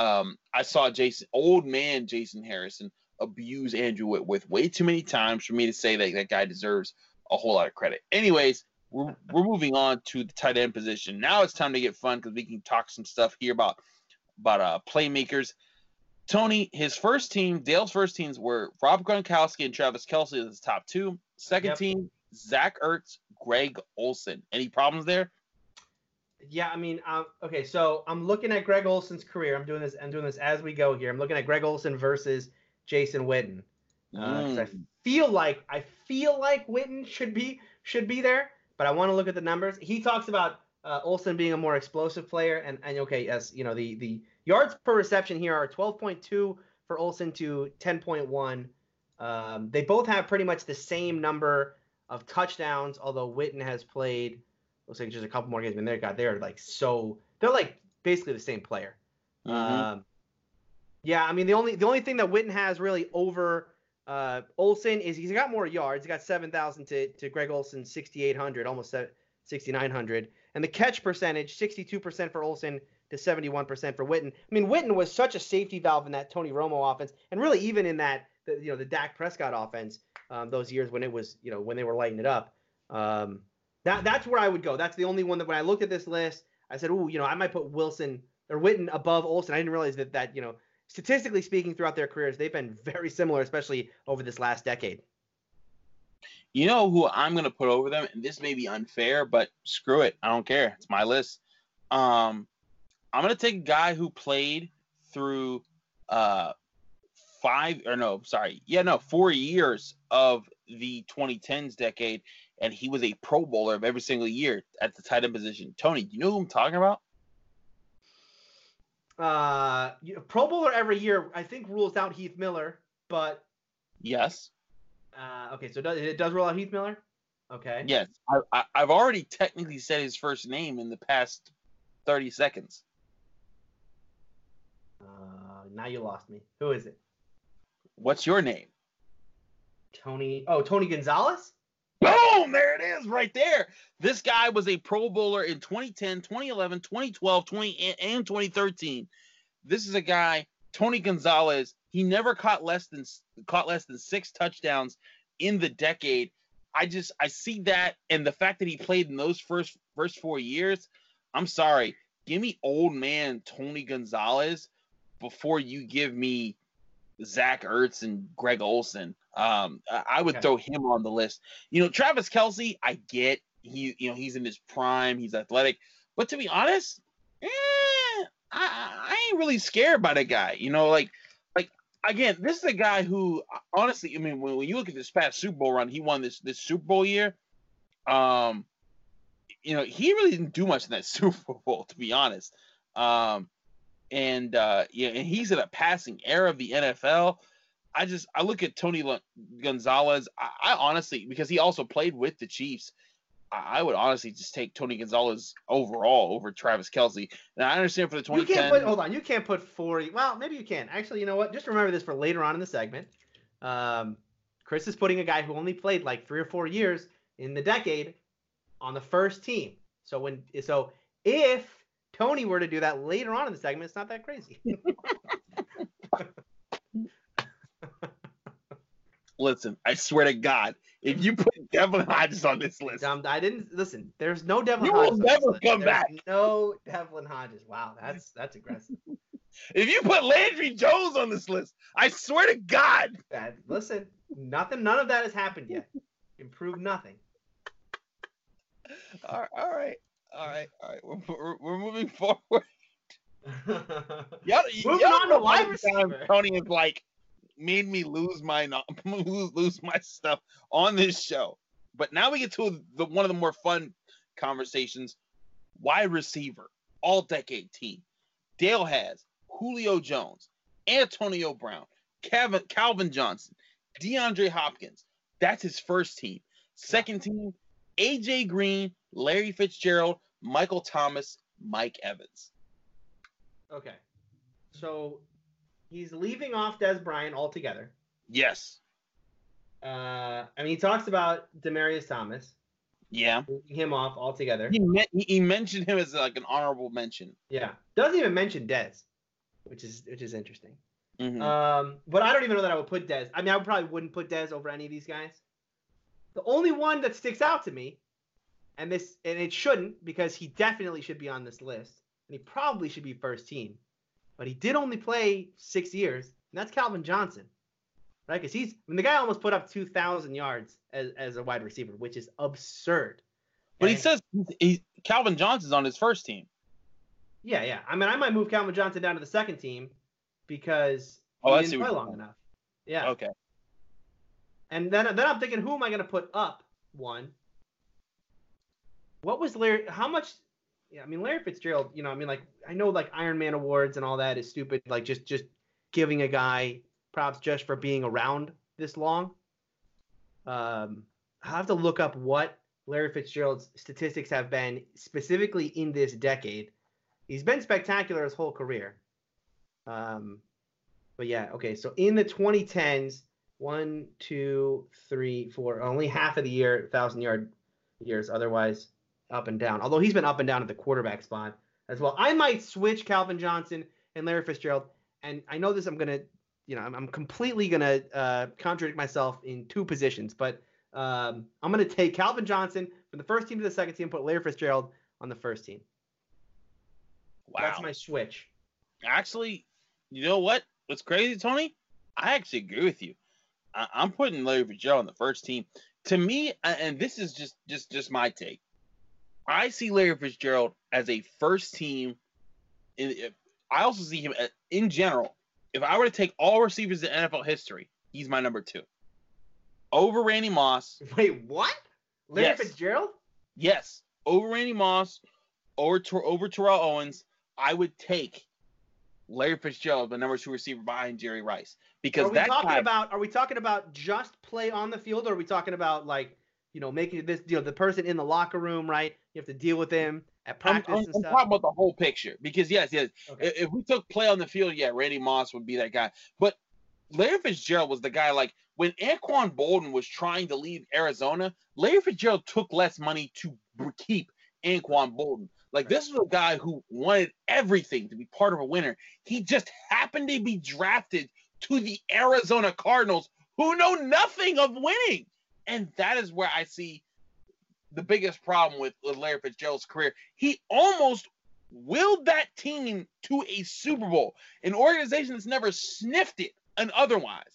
[SPEAKER 1] I saw old man Jason Harrison abuse Andrew Whitworth way too many times for me to say that guy deserves a whole lot of credit. Anyways, we're moving on to the tight end position. Now it's time to get fun because we can talk some stuff here about playmakers. Tony, his first team, Dale's first teams were Rob Gronkowski and Travis Kelce as his top two. Second team, Zach Ertz, Greg Olsen. Any problems there?
[SPEAKER 2] Yeah, I mean, okay, so I'm looking at Greg Olsen's career. I'm doing this as we go here. I'm looking at Greg Olsen versus Jason Witten. I feel like Witten should be there, but I want to look at the numbers. He talks about Olsen being a more explosive player, and okay, yes, you know, the yards per reception here are 12.2 for Olsen to 10.1. They both have pretty much the same number of touchdowns, although Witten has played, looks like just a couple more games, and they're like basically the same player.
[SPEAKER 1] Mm-hmm.
[SPEAKER 2] Yeah, I mean the only thing that Witten has really over Olsen is he's got more yards. He got 7,000 to Greg Olsen's 6,800, almost 6,900, and the catch percentage 62% for Olsen to 71% for Witten. I mean, Witten was such a safety valve in that Tony Romo offense, and really even in that the Dak Prescott offense those years when it was when they were lighting it up. That's where I would go. That's the only one that when I looked at this list, I said, ooh, I might put Wilson or Witten above Olsen. I didn't realize that statistically speaking, throughout their careers, they've been very similar, especially over this last decade.
[SPEAKER 1] You know who I'm going to put over them, and this may be unfair, but screw it. I don't care. It's my list. I'm going to take a guy who played through 4 years of the 2010s decade, and he was a Pro Bowler of every single year at the tight end position. Tony, do you know who I'm talking about?
[SPEAKER 2] Pro Bowler every year, I think rules out Heath Miller, but
[SPEAKER 1] yes.
[SPEAKER 2] Okay, so it does rule out Heath Miller. Okay.
[SPEAKER 1] Yes, I've already technically said his first name in the past 30 seconds.
[SPEAKER 2] Now you lost me. Who is it?
[SPEAKER 1] What's your name?
[SPEAKER 2] Tony Gonzalez?
[SPEAKER 1] Boom! There it is, right there. This guy was a Pro Bowler in 2010, 2011, 2012, and 2013. This is a guy, Tony Gonzalez. He never caught less than 6 touchdowns in the decade. I see that, and the fact that he played in those first 4 years. I'm sorry, give me old man Tony Gonzalez before you give me Zach Ertz and Greg Olsen. I would throw him on the list. Travis Kelce, I get he's in his prime, he's athletic, but to be honest, I ain't really scared by the guy. Again, this is a guy who, honestly, I mean, when you look at this past Super Bowl run, he won this Super Bowl year. He really didn't do much in that Super Bowl, to be honest. And he's in a passing era of the NFL. I look at Tony Gonzalez. I honestly, because he also played with the Chiefs, I would honestly just take Tony Gonzalez overall over Travis Kelce. And I understand for the 2010.
[SPEAKER 2] You can't put 40. Well, maybe you can. Actually, you know what? Just remember this for later on in the segment. Chris is putting a guy who only played like 3 or 4 years in the decade on the first team. So if Tony were to do that later on in the segment, it's not that crazy.
[SPEAKER 1] Listen, I swear to God, if you put Devlin Hodges on this list,
[SPEAKER 2] I didn't listen. There's no Devlin Hodges.
[SPEAKER 1] You will never come back.
[SPEAKER 2] No Devlin Hodges. Wow, that's aggressive.
[SPEAKER 1] If you put Landry Jones on this list, I swear to God.
[SPEAKER 2] Listen, none of that has happened yet. Improved nothing.
[SPEAKER 1] All right. We're moving forward.
[SPEAKER 2] Moving on to wide receiver.
[SPEAKER 1] Tony is like made me lose my stuff on this show. But now we get to one of the more fun conversations. Wide receiver, all decade team. Dale has Julio Jones, Antonio Brown, Calvin Johnson, DeAndre Hopkins. That's his first team. Second team, AJ Green, Larry Fitzgerald, Michael Thomas, Mike Evans.
[SPEAKER 2] Okay. So he's leaving off Dez Bryant altogether.
[SPEAKER 1] Yes.
[SPEAKER 2] He talks about Demaryius Thomas.
[SPEAKER 1] Yeah.
[SPEAKER 2] Leaving him off altogether.
[SPEAKER 1] He mentioned him as like an honorable mention.
[SPEAKER 2] Yeah. Doesn't even mention Dez, which is interesting.
[SPEAKER 1] Mm-hmm.
[SPEAKER 2] But I don't even know that I would put Dez. I mean, I probably wouldn't put Dez over any of these guys. The only one that sticks out to me and it shouldn't, because he definitely should be on this list, and he probably should be first team. But he did only play 6 years, and that's Calvin Johnson, right? Because the guy almost put up 2,000 yards as a wide receiver, which is absurd.
[SPEAKER 1] But he says Calvin Johnson's on his first team.
[SPEAKER 2] Yeah. I mean, I might move Calvin Johnson down to the second team because he didn't play long enough. Yeah.
[SPEAKER 1] Okay.
[SPEAKER 2] And then I'm thinking, who am I going to put up one? What was Larry? How much? Yeah, I mean, Larry Fitzgerald. I know like Iron Man awards and all that is stupid. Like just giving a guy props just for being around this long. I have to look up what Larry Fitzgerald's statistics have been specifically in this decade. He's been spectacular his whole career. But yeah, okay. So in the 2010s, 1, 2, 3, 4, only half of the year 1,000-yard years. Otherwise, up and down. Although he's been up and down at the quarterback spot as well. I might switch Calvin Johnson and Larry Fitzgerald. And I know this. I'm completely gonna contradict myself in two positions. But I'm gonna take Calvin Johnson from the first team to the second team, put Larry Fitzgerald on the first team.
[SPEAKER 1] Wow.
[SPEAKER 2] That's my switch.
[SPEAKER 1] Actually, you know what? What's crazy, Tony? I actually agree with you. I'm putting Larry Fitzgerald on the first team. To me, and this is just my take, I see Larry Fitzgerald as a first team. I also see him in general. If I were to take all receivers in NFL history, he's my number 2. Over Randy Moss.
[SPEAKER 2] Wait, what? Larry Fitzgerald?
[SPEAKER 1] Yes. Over Randy Moss, over Terrell Owens, I would take Larry Fitzgerald, the number 2 receiver behind Jerry Rice. Because
[SPEAKER 2] are we talking about just play on the field, or are we talking about making this, the person in the locker room, right? You have to deal with him at practice and stuff.
[SPEAKER 1] I'm talking about the whole picture. Because yes. Okay. If we took play on the field, yeah, Randy Moss would be that guy. But Larry Fitzgerald was the guy, like, when Anquan Boldin was trying to leave Arizona, Larry Fitzgerald took less money to keep Anquan Boldin. Like, this was a guy who wanted everything to be part of a winner. He just happened to be drafted to the Arizona Cardinals, who know nothing of winning. And that is where I see the biggest problem with Larry Fitzgerald's career. He almost willed that team to a Super Bowl, an organization that's never sniffed it and otherwise.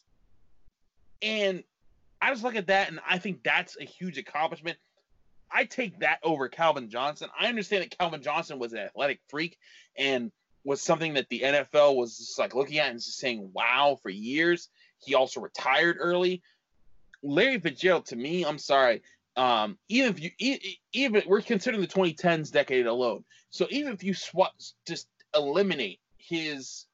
[SPEAKER 1] And I just look at that, and I think that's a huge accomplishment. I take that over Calvin Johnson. I understand that Calvin Johnson was an athletic freak and was something that the NFL was just like looking at and just saying, wow, for years. He also retired early. Larry Fitzgerald, to me, I'm sorry. Even we're considering the 2010s decade alone. So even if you just eliminate his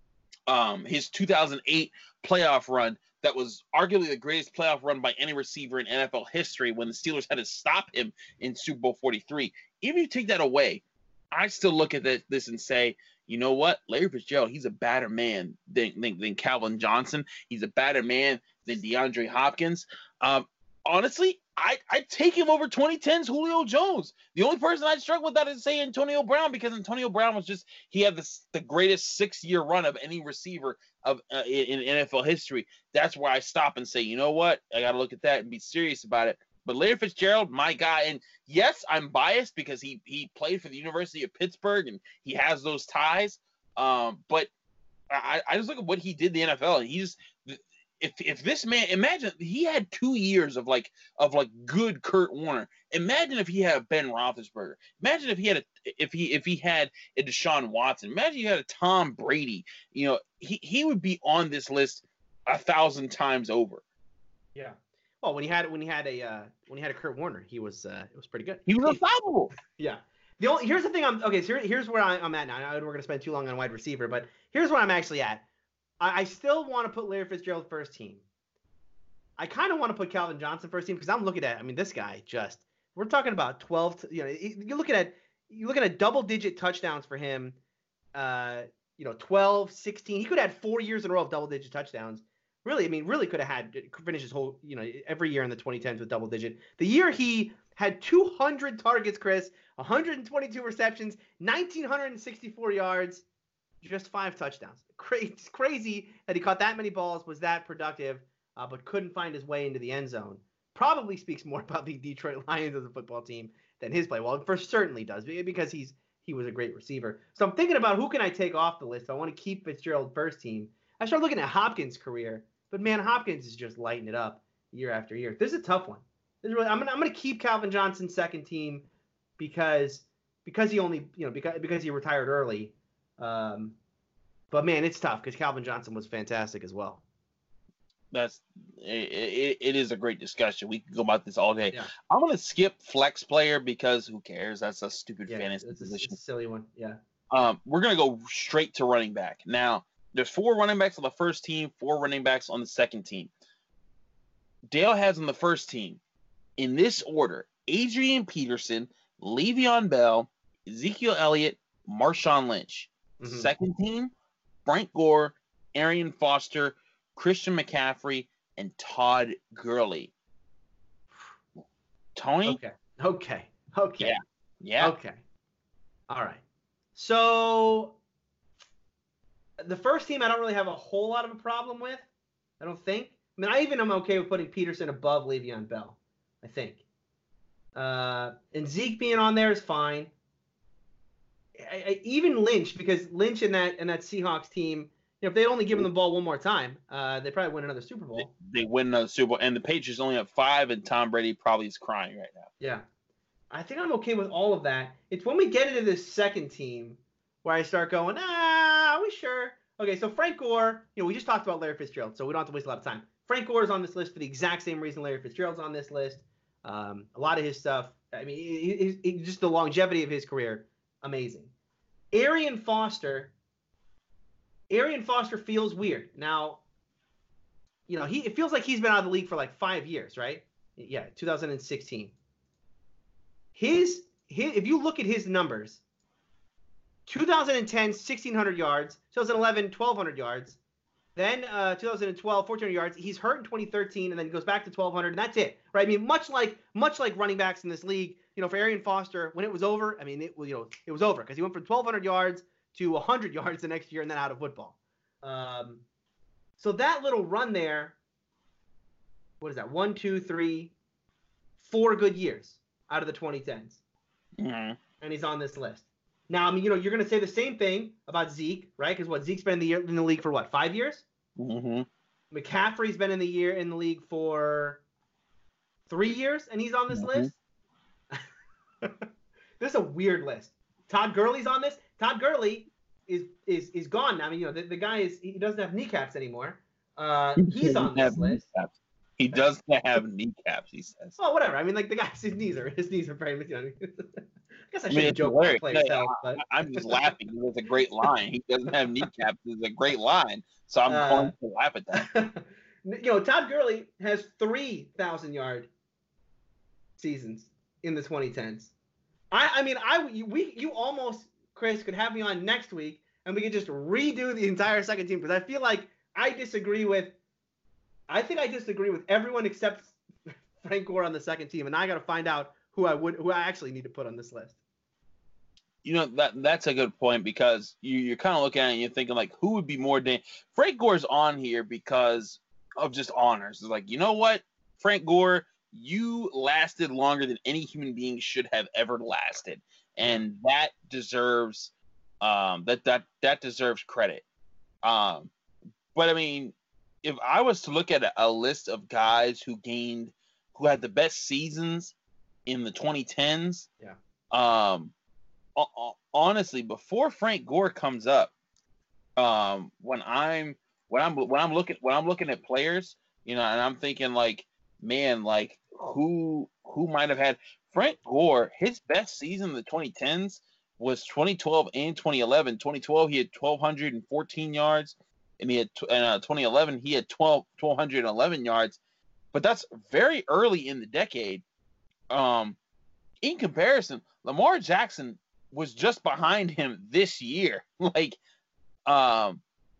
[SPEAKER 1] 2008 playoff run, that was arguably the greatest playoff run by any receiver in NFL history, when the Steelers had to stop him in Super Bowl 43. Even if you take that away, I still look at this and say, you know what? Larry Fitzgerald, he's a better man than Calvin Johnson. He's a better man than DeAndre Hopkins. Honestly, I'd take him over 2010's Julio Jones. The only person I'd struggle with that is say Antonio Brown, because Antonio Brown was he had the greatest 6-year run of any receiver in NFL history. That's where I stop and say, you know what? I got to look at that and be serious about it. But Larry Fitzgerald, my guy, and yes, I'm biased because he played for the University of Pittsburgh and he has those ties. But I just look at what he did in the NFL, and he's if this man, imagine he had 2 years of good Kurt Warner. Imagine if he had Ben Roethlisberger. Imagine if he had a Deshaun Watson. Imagine you had a Tom Brady. You know, he would be on this list 1,000 times over.
[SPEAKER 2] Yeah. Well, when he had a Kurt Warner, it was pretty good.
[SPEAKER 1] He was unstoppable.
[SPEAKER 2] Yeah. Here's the thing. Here's where I'm at now. I know we're gonna spend too long on wide receiver, but here's where I'm actually at. I still want to put Larry Fitzgerald first team. I kind of want to put Calvin Johnson first team because I'm looking at. I mean, this guy we're talking about 12. You're looking at double-digit touchdowns for him. 12, 16. He could have had 4 years in a row of double-digit touchdowns. Really could have finished his whole, every year in the 2010s with double digit. The year he had 200 targets, Chris, 122 receptions, 1,964 yards, just 5 touchdowns. It's crazy that he caught that many balls, was that productive, but couldn't find his way into the end zone. Probably speaks more about the Detroit Lions as a football team than his play. Well, for certainly does, because he was a great receiver. So I'm thinking about who can I take off the list. I want to keep Fitzgerald first team. I started looking at Hopkins' career, but man, Hopkins is just lighting it up year after year. This is a tough one. I'm gonna keep Calvin Johnson second team because he only because he retired early. But man, it's tough because Calvin Johnson was fantastic as well.
[SPEAKER 1] It is a great discussion. We can go about this all day.
[SPEAKER 2] Yeah.
[SPEAKER 1] I'm gonna skip flex player because who cares? That's a stupid fantasy position.
[SPEAKER 2] It's a silly one. Yeah.
[SPEAKER 1] We're gonna go straight to running back. Now, there's 4 running backs on the first team, 4 running backs on the second team. Dale has on the first team, in this order, Adrian Peterson, Le'Veon Bell, Ezekiel Elliott, Marshawn Lynch.
[SPEAKER 2] Mm-hmm.
[SPEAKER 1] Second team, Frank Gore, Arian Foster, Christian McCaffrey, and Todd Gurley. Tony?
[SPEAKER 2] Okay.
[SPEAKER 1] Yeah.
[SPEAKER 2] Okay. All right. So the first team I don't really have a whole lot of a problem with. I don't think. I mean, I even am okay with putting Peterson above Le'Veon Bell, I think. And Zeke being on there is fine. Even Lynch, because Lynch and that Seahawks team, if they'd only given the ball one more time, they probably win another Super Bowl.
[SPEAKER 1] They win another Super Bowl, and the Patriots only have 5, and Tom Brady probably is crying right now.
[SPEAKER 2] Yeah. I think I'm okay with all of that. It's when we get into this second team where I start going, are we sure? Okay, so Frank Gore, we just talked about Larry Fitzgerald, so we don't have to waste a lot of time. Frank Gore is on this list for the exact same reason Larry Fitzgerald's on this list. A lot of his stuff, I mean, just the longevity of his career, amazing. Arian Foster feels weird. Now, it feels like he's been out of the league for like 5 years, right? Yeah, 2016. His if you look at his numbers, 2010, 1,600 yards, 2011, 1,200 yards, then 2012, 1,400 yards. He's hurt in 2013, and then goes back to 1,200, and that's it, right? I mean, much like running backs in this league, for Arian Foster, when it was over, I mean, it was over because he went from 1,200 yards to 100 yards the next year, and then out of football. So that little run there, what is that? 1, 2, 3, 4 good years out of the 2010s, and he's on this list. Now, I mean, you're going to say the same thing about Zeke, right? Because Zeke's been in the league for 5 years?
[SPEAKER 1] Mm-hmm.
[SPEAKER 2] McCaffrey's been in the league for 3 years, and he's on this list. This is a weird list. Todd Gurley's on this. Todd Gurley is gone now. I mean, the guy he doesn't have kneecaps anymore. He's on this list.
[SPEAKER 1] Kneecaps. He doesn't have kneecaps, he says.
[SPEAKER 2] Oh, whatever. I mean, like the guy's his knees are very. I guess I shouldn't joke about play himself, but
[SPEAKER 1] I'm just laughing. It's a great line. He doesn't have kneecaps. It's a great line, so I'm going to laugh at that.
[SPEAKER 2] Todd Gurley has 3,000-yard seasons in the 2010s. You almost, Chris, could have me on next week, and we could just redo the entire second team, because I feel like I disagree with everyone except Frank Gore on the second team, and I got to find out who I actually need to put on this list.
[SPEAKER 1] That's a good point, because you're kind of looking at it and you're thinking, like, who would be more Frank Gore's on here because of just honors. It's like, you know what, Frank Gore, you lasted longer than any human being should have ever lasted, and that deserves that deserves credit. But I mean, if I was to look at a list of guys who had the best seasons in the 2010s, honestly, before Frank Gore comes up, when I'm looking at players, and I'm thinking, like, man, like who might have had Frank Gore, his best season in the 2010s was 2012 and 2011. 2012 he had 1,214 yards. And he had 2011, he had 1,211 yards, but that's very early in the decade. In comparison, Lamar Jackson was just behind him this year. Like, okay,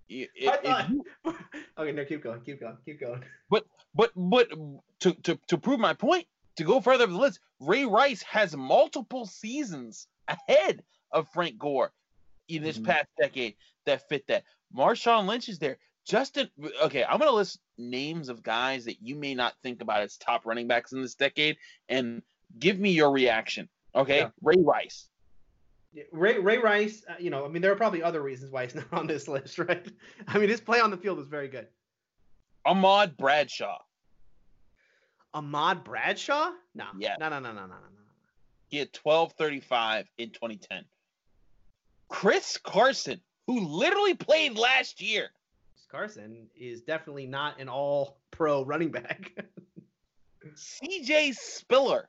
[SPEAKER 2] no, keep going.
[SPEAKER 1] But to prove my point, to go further up the list, Ray Rice has multiple seasons ahead of Frank Gore in this past decade that fit that. Marshawn Lynch is there. I'm going to list names of guys that you may not think about as top running backs in this decade, and give me your reaction. Okay,
[SPEAKER 2] Yeah.
[SPEAKER 1] Ray Rice.
[SPEAKER 2] Ray Rice, I mean, there are probably other reasons why he's not on this list, right? I mean, his play on the field was very good.
[SPEAKER 1] Ahmad Bradshaw.
[SPEAKER 2] Ahmad Bradshaw? No.
[SPEAKER 1] Yeah.
[SPEAKER 2] No.
[SPEAKER 1] He had 1235 in 2010. Chris Carson, who literally played last year.
[SPEAKER 2] Carson is definitely not an all-pro running back.
[SPEAKER 1] C.J. Spiller.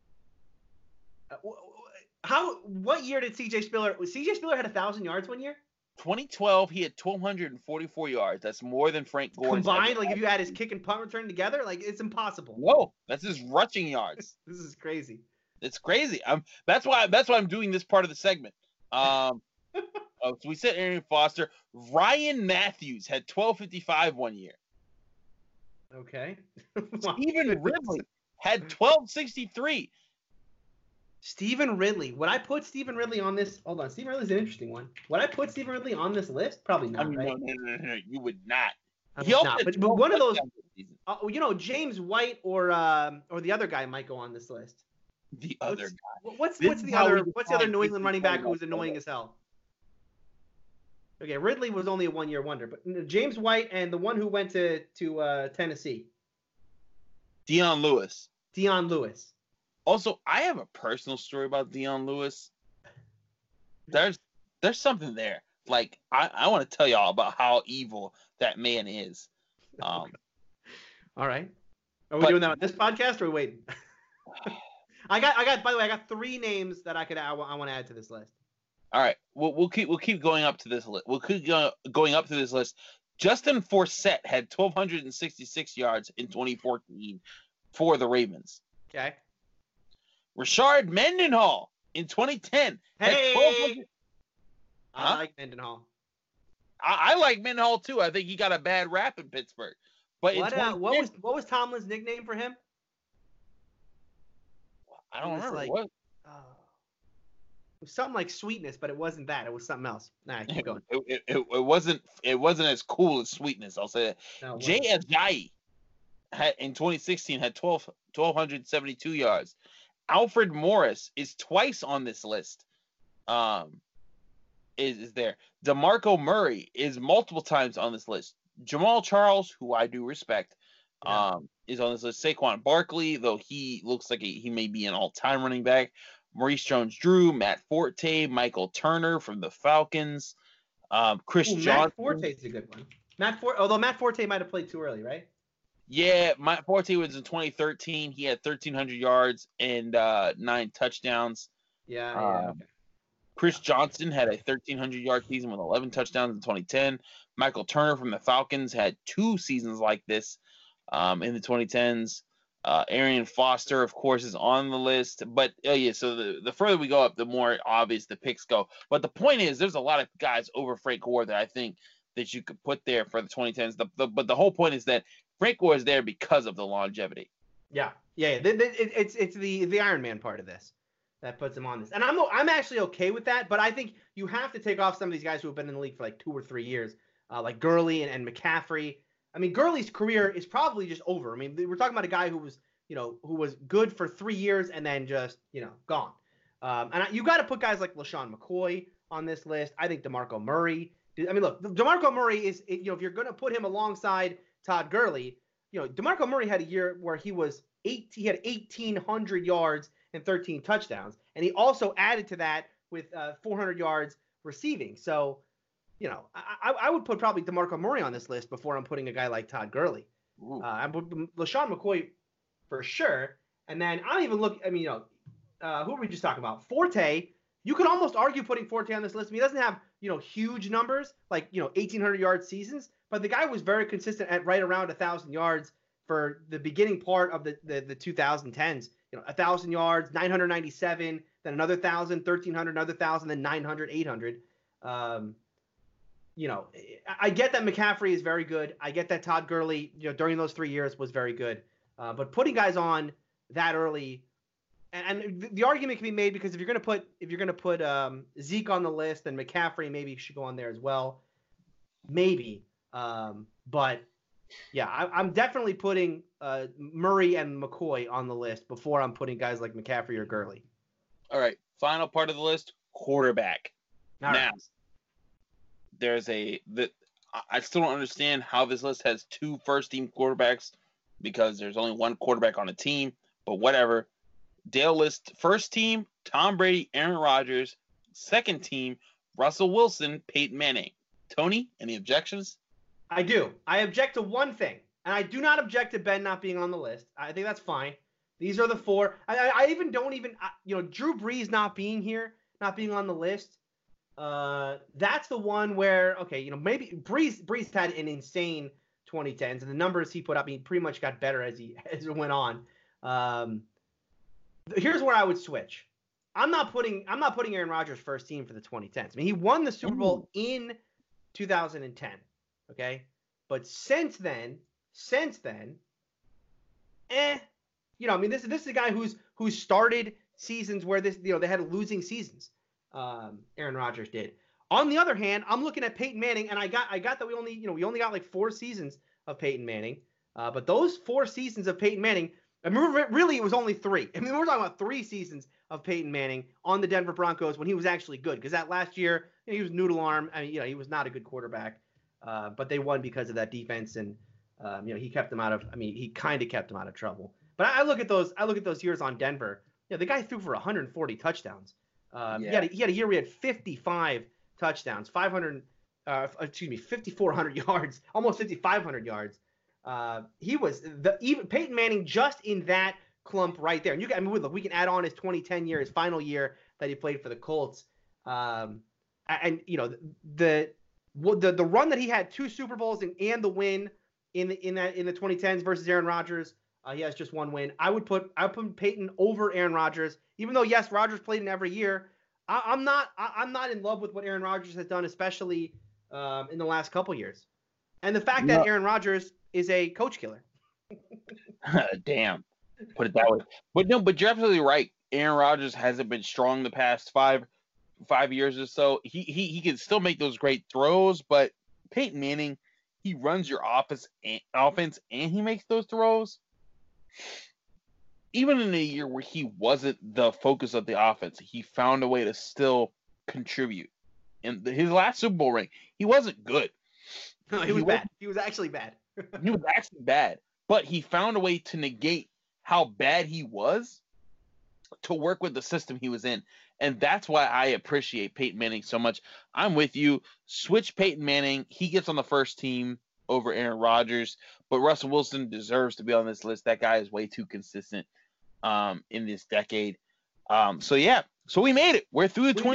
[SPEAKER 2] What year did C.J. Spiller had 1,000 yards one year?
[SPEAKER 1] 2012, he had 1,244 yards. That's more than Frank Gore.
[SPEAKER 2] Combined, like if you add his kick and punt return together, like it's impossible.
[SPEAKER 1] No, that's his rushing yards.
[SPEAKER 2] This is crazy.
[SPEAKER 1] It's crazy. That's why I'm doing this part of the segment. So we said Arian Foster. Ryan Matthews had 1255 one year.
[SPEAKER 2] Okay.
[SPEAKER 1] Stephen Ridley had 1263.
[SPEAKER 2] Stephen Ridley. Would I put Stephen Ridley on this? Hold on. Stephen Ridley's an interesting one. Would I put Stephen Ridley on this list? Probably not. Right?
[SPEAKER 1] No. You would not.
[SPEAKER 2] But one of those, James White or the other guy might go on this list.
[SPEAKER 1] The other guy.
[SPEAKER 2] What's the other New England running back who was annoying as hell? Okay, Ridley was only a one-year wonder, but James White and the one who went to Tennessee.
[SPEAKER 1] Dion Lewis.
[SPEAKER 2] Also,
[SPEAKER 1] I have a personal story about Dion Lewis. There's something there. Like, I want to tell y'all about how evil that man is.
[SPEAKER 2] All right. Are we doing that on this podcast, or are we waiting? By the way, I got 3 names that I want to add to this list.
[SPEAKER 1] All right, we'll keep going up to this list. We'll keep going up to this list. Justin Forsett had 1,266 yards in 2014 for the Ravens.
[SPEAKER 2] Okay.
[SPEAKER 1] Rashard Mendenhall in 2010 had 1,200.
[SPEAKER 2] I like Mendenhall.
[SPEAKER 1] I like Mendenhall too. I think he got a bad rap in Pittsburgh. But
[SPEAKER 2] what was Tomlin's nickname for him?
[SPEAKER 1] I don't remember.
[SPEAKER 2] Like,
[SPEAKER 1] what?
[SPEAKER 2] It was something like Sweetness, but it wasn't that. It was something else. Nah, keep going.
[SPEAKER 1] It wasn't as cool as Sweetness. I'll say that. No, Jay Ajayi in 2016 had 1,272 yards. Alfred Morris is twice on this list. Is there. DeMarco Murray is multiple times on this list. Jamal Charles, who I do respect, is on this list. Saquon Barkley, though he looks like he may be an all-time running back. Maurice Jones-Drew, Matt Forte, Michael Turner from the Falcons, Chris Johnson.
[SPEAKER 2] Matt Forte is a good one. Although Matt Forte might have played too early, right?
[SPEAKER 1] Yeah, Matt Forte was in 2013. He had 1,300 yards and 9 touchdowns.
[SPEAKER 2] Yeah. Okay.
[SPEAKER 1] Chris Johnson had a 1,300-yard season with 11 touchdowns in 2010. Michael Turner from the Falcons had 2 seasons like this in the 2010s. Arian Foster, of course, is on the list. But, so the further we go up, the more obvious the picks go. But the point is, there's a lot of guys over Frank Gore that I think that you could put there for the 2010s. But the whole point is that Frank Gore is there because of the longevity.
[SPEAKER 2] Yeah. It's the Iron Man part of this that puts him on this. And I'm actually okay with that, but I think you have to take off some of these guys who have been in the league for like 2 or 3 years, like Gurley and McCaffrey. I mean, Gurley's career is probably just over. I mean, we're talking about a guy who was good for 3 years and then just, gone. You got to put guys like LaShawn McCoy on this list. I think DeMarco Murray. I mean, look, DeMarco Murray is, if you're going to put him alongside Todd Gurley, DeMarco Murray had a year where he had 1,800 yards and 13 touchdowns. And he also added to that with 400 yards receiving. So, I would put probably DeMarco Murray on this list before I'm putting a guy like Todd Gurley. I put LaShawn McCoy for sure. And then I don't even look, who were we just talking about? Forte. You could almost argue putting Forte on this list. I mean, he doesn't have, huge numbers, like, 1,800-yard seasons. But the guy was very consistent at right around 1,000 yards for the beginning part of the 2010s. 1,000 yards, 997, then another 1,000, 1,300, another 1,000, then 900, 800. I get that McCaffrey is very good. I get that Todd Gurley, during those 3 years was very good. But putting guys on that early, and the argument can be made because if you're gonna put Zeke on the list, then McCaffrey maybe should go on there as well. Maybe. But yeah, I'm definitely putting Murray and McCoy on the list before I'm putting guys like McCaffrey or Gurley.
[SPEAKER 1] All right, final part of the list, quarterback.
[SPEAKER 2] All
[SPEAKER 1] Now,
[SPEAKER 2] right.
[SPEAKER 1] I still don't understand how this list has 2 first-team quarterbacks because there's only 1 quarterback on a team, but whatever. Dale list first team, Tom Brady, Aaron Rodgers. Second team, Russell Wilson, Peyton Manning. Tony, any objections?
[SPEAKER 2] I do. I object to one thing, and I do not object to Ben not being on the list. I think that's fine. These are the 4. I even don't even, Drew Brees not being here, not being on the list. That's the one where, okay, maybe Brees had an insane 2010s, and the numbers he put up, he pretty much got better as it went on. Here's where I would switch. I'm not putting Aaron Rodgers first team for the 2010s. I mean, he won the Super Bowl in 2010. Okay, but since then, I mean, this is a guy who's started seasons where they had losing seasons. Aaron Rodgers did. On the other hand, I'm looking at Peyton Manning, and I got that we only got like 4 seasons of Peyton Manning, but those 4 seasons of Peyton Manning. I remember, really, it was only 3. I mean, we're talking about 3 seasons of Peyton Manning on the Denver Broncos when he was actually good. Because that last year, he was noodle arm. I mean, he was not a good quarterback. But they won because of that defense, and he kept them out of. I mean, he kind of kept them out of trouble. But I look at those years on Denver. The guy threw for 140 touchdowns. He had a year where he had 55 touchdowns, 5,400 yards, almost 5,500 yards. He was even Peyton Manning just in that clump right there. And look, we can add on his 2010 year, his final year that he played for the Colts. And the run that he had 2 Super Bowls and the win in the 2010s versus Aaron Rodgers. He has just 1 win. I would put Peyton over Aaron Rodgers, even though yes, Rodgers played in every year. I'm not in love with what Aaron Rodgers has done, especially in the last couple years, and the fact that Aaron Rodgers is a coach killer.
[SPEAKER 1] Damn, put it that way. But you're absolutely right. Aaron Rodgers hasn't been strong the past 5 years or so. He can still make those great throws, but Peyton Manning, he runs your offense and he makes those throws. Even in a year where he wasn't the focus of the offense, he found a way to still contribute. In his last Super Bowl ring, he wasn't good.
[SPEAKER 2] No, he was bad. He was actually bad.
[SPEAKER 1] He was actually bad, but he found a way to negate how bad he was to work with the system he was in. And that's why I appreciate Peyton Manning so much. I'm with you. Switch Peyton Manning. He gets on the first team over Aaron Rodgers, but Russell Wilson deserves to be on this list. That guy is way too consistent in this decade. So we made it. We're through the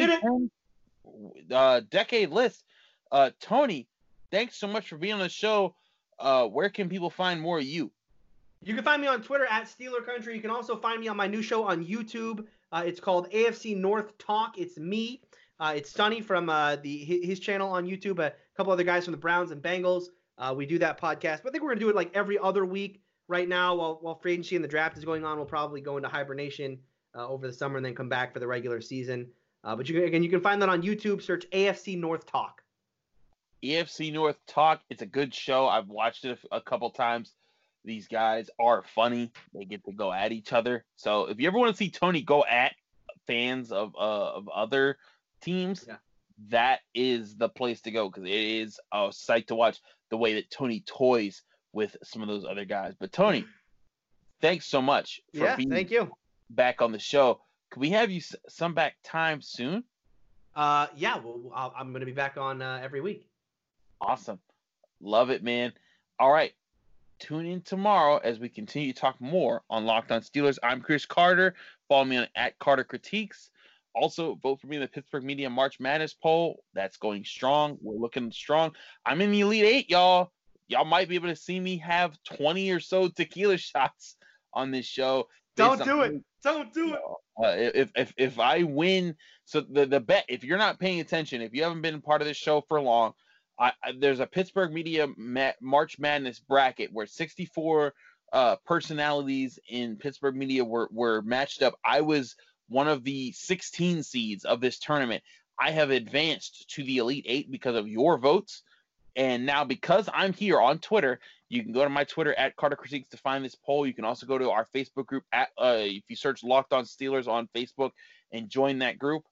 [SPEAKER 1] 2010 decade list. Tony, thanks so much for being on the show. Where can people find more of you?
[SPEAKER 2] You can find me on Twitter at Steeler Country. You can also find me on my new show on YouTube. It's called AFC North Talk. It's me. It's Sonny from his channel on YouTube. A couple other guys from the Browns and Bengals. We do that podcast. But I think we're going to do it like every other week right now while free agency and the draft is going on. We'll probably go into hibernation over the summer and then come back for the regular season. But you can find that on YouTube. Search AFC North Talk.
[SPEAKER 1] AFC North Talk. It's a good show. I've watched it a couple times. These guys are funny. They get to go at each other. So if you ever want to see Tony go at fans of other teams, that is the place to go because it is a sight to watch the way that Tony toys with some of those other guys. But Tony, thanks so much for being back on the show. Could we have you some back time soon?
[SPEAKER 2] I'm going to be back on every week.
[SPEAKER 1] Awesome. Love it, man. All right. Tune in tomorrow as we continue to talk more on Locked On Steelers. I'm Chris Carter. Follow me on @CarterCritiques. Also, vote for me in the Pittsburgh Media March Madness poll. That's going strong. We're looking strong. I'm in the Elite 8, y'all. Y'all might be able to see me have 20 or so tequila shots on this show.
[SPEAKER 2] Don't do it. Don't do
[SPEAKER 1] it. If I win, so the bet, if you're not paying attention, if you haven't been part of this show for long, there's a Pittsburgh Media March Madness bracket where 64 personalities in Pittsburgh Media were matched up. I was one of the 16 seeds of this tournament. I have advanced to the Elite 8 because of your votes. And now because I'm here on Twitter, You can go to my Twitter at Carter Critiques to find this poll. You can also go to our Facebook group at if you search Locked On Steelers on Facebook and join that group.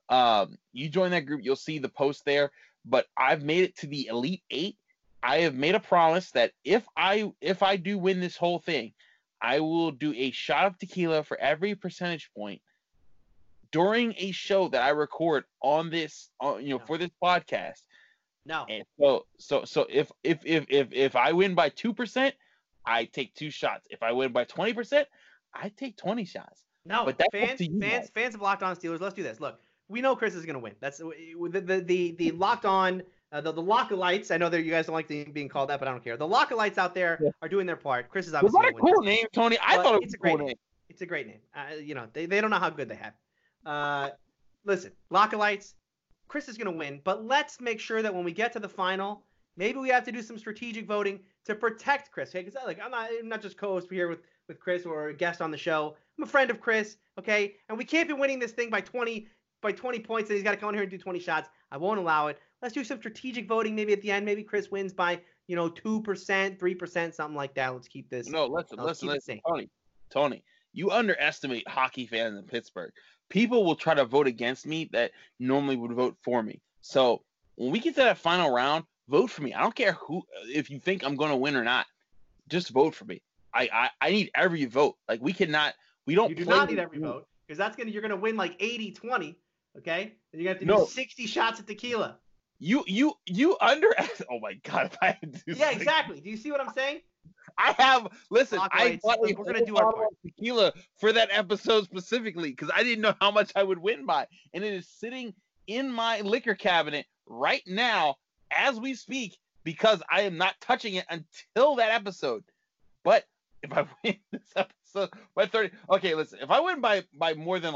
[SPEAKER 1] You join that group, you'll see the post there. But I've made it to the Elite Eight. I have made a promise that if I do win this whole thing, I will do a shot of tequila for every percentage point during a show that I record on this, for this podcast.
[SPEAKER 2] No.
[SPEAKER 1] And so if I win by 2%, I take 2 shots. If I win by 20%, I take 20 shots.
[SPEAKER 2] No,
[SPEAKER 1] but that's
[SPEAKER 2] fans of Locked On Steelers, let's do this. Look, we know Chris is going to win. That's the Locked On, the Lockalites. I know that you guys don't like being called that, but I don't care. The Lockalites out there are doing their part. Chris is obviously
[SPEAKER 1] going to win. Is that a cool name, Tony? I thought it was a cool name.
[SPEAKER 2] It's a great name. They don't know how good they have. Listen, Lockalites, Chris is going to win, but let's make sure that when we get to the final, maybe we have to do some strategic voting to protect Chris. Okay, because I'm not just co-host here with Chris or a guest on the show. I'm a friend of Chris. Okay, and we can't be winning this thing by 20 points, and he's got to come in here and do 20 shots. I won't allow it. Let's do some strategic voting. Maybe at the end, maybe Chris wins by 2%, 3%, something like that. Let's keep this.
[SPEAKER 1] No, listen, Tony. You underestimate hockey fans in Pittsburgh. People will try to vote against me that normally would vote for me. So when we get to that final round, vote for me. I don't care if you think I'm going to win or not. Just vote for me. I need every vote. Like you do not need every vote because
[SPEAKER 2] you're gonna win like 80-20. Okay, and you have to do 60 shots of tequila.
[SPEAKER 1] You underestimate. Oh my God! If I had to do
[SPEAKER 2] exactly. Do you see what I'm saying?
[SPEAKER 1] I bought
[SPEAKER 2] we're gonna do our part.
[SPEAKER 1] Tequila for that episode specifically because I didn't know how much I would win by, and it is sitting in my liquor cabinet right now as we speak because I am not touching it until that episode. But if I win this episode by 30, okay, listen. If I win by more than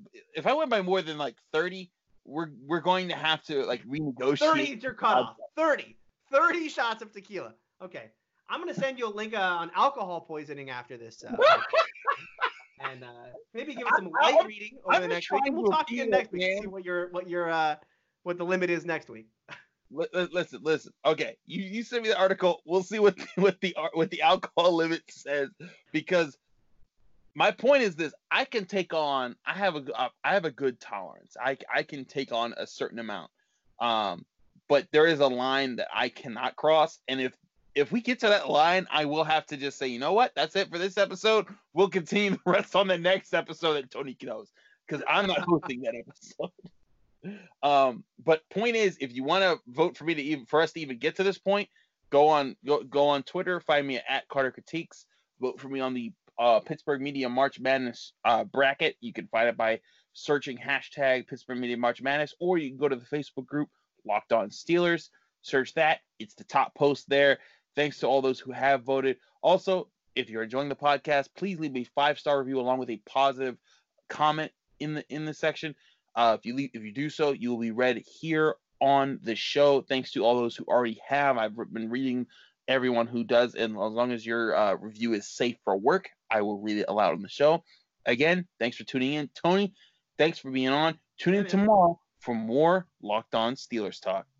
[SPEAKER 1] 30, we're going to have to renegotiate.
[SPEAKER 2] 30 is your cutoff. 30 shots of tequila. Okay. I'm going to send you a link on alcohol poisoning after this. And maybe give it some light reading over the next week. We'll talk again next week and see what the limit is next week.
[SPEAKER 1] Listen. Okay, you send me the article. We'll see what the alcohol limit says because my point is this: I can take on. I have a good tolerance. I can take on a certain amount. But there is a line that I cannot cross, and if we get to that line, I will have to just say, you know what? That's it for this episode. We'll continue the rest on the next episode that Tony knows because I'm not hosting that episode. But point is, if you want to vote for me for us to even get to this point, go on Twitter, find me at Carter Critiques. Vote for me on the Pittsburgh Media March Madness bracket. You can find it by searching hashtag Pittsburgh Media March Madness, or you can go to the Facebook group Locked On Steelers. Search that. It's the top post there. Thanks to all those who have voted. Also, if you're enjoying the podcast, please leave me a 5-star review along with a positive comment in the section. If you do so, you will be read here on the show. Thanks to all those who already have. I've been reading everyone who does, and as long as your review is safe for work, I will read it aloud on the show. Again, thanks for tuning in. Tony, thanks for being on. Tune in tomorrow for more Locked On Steelers talk.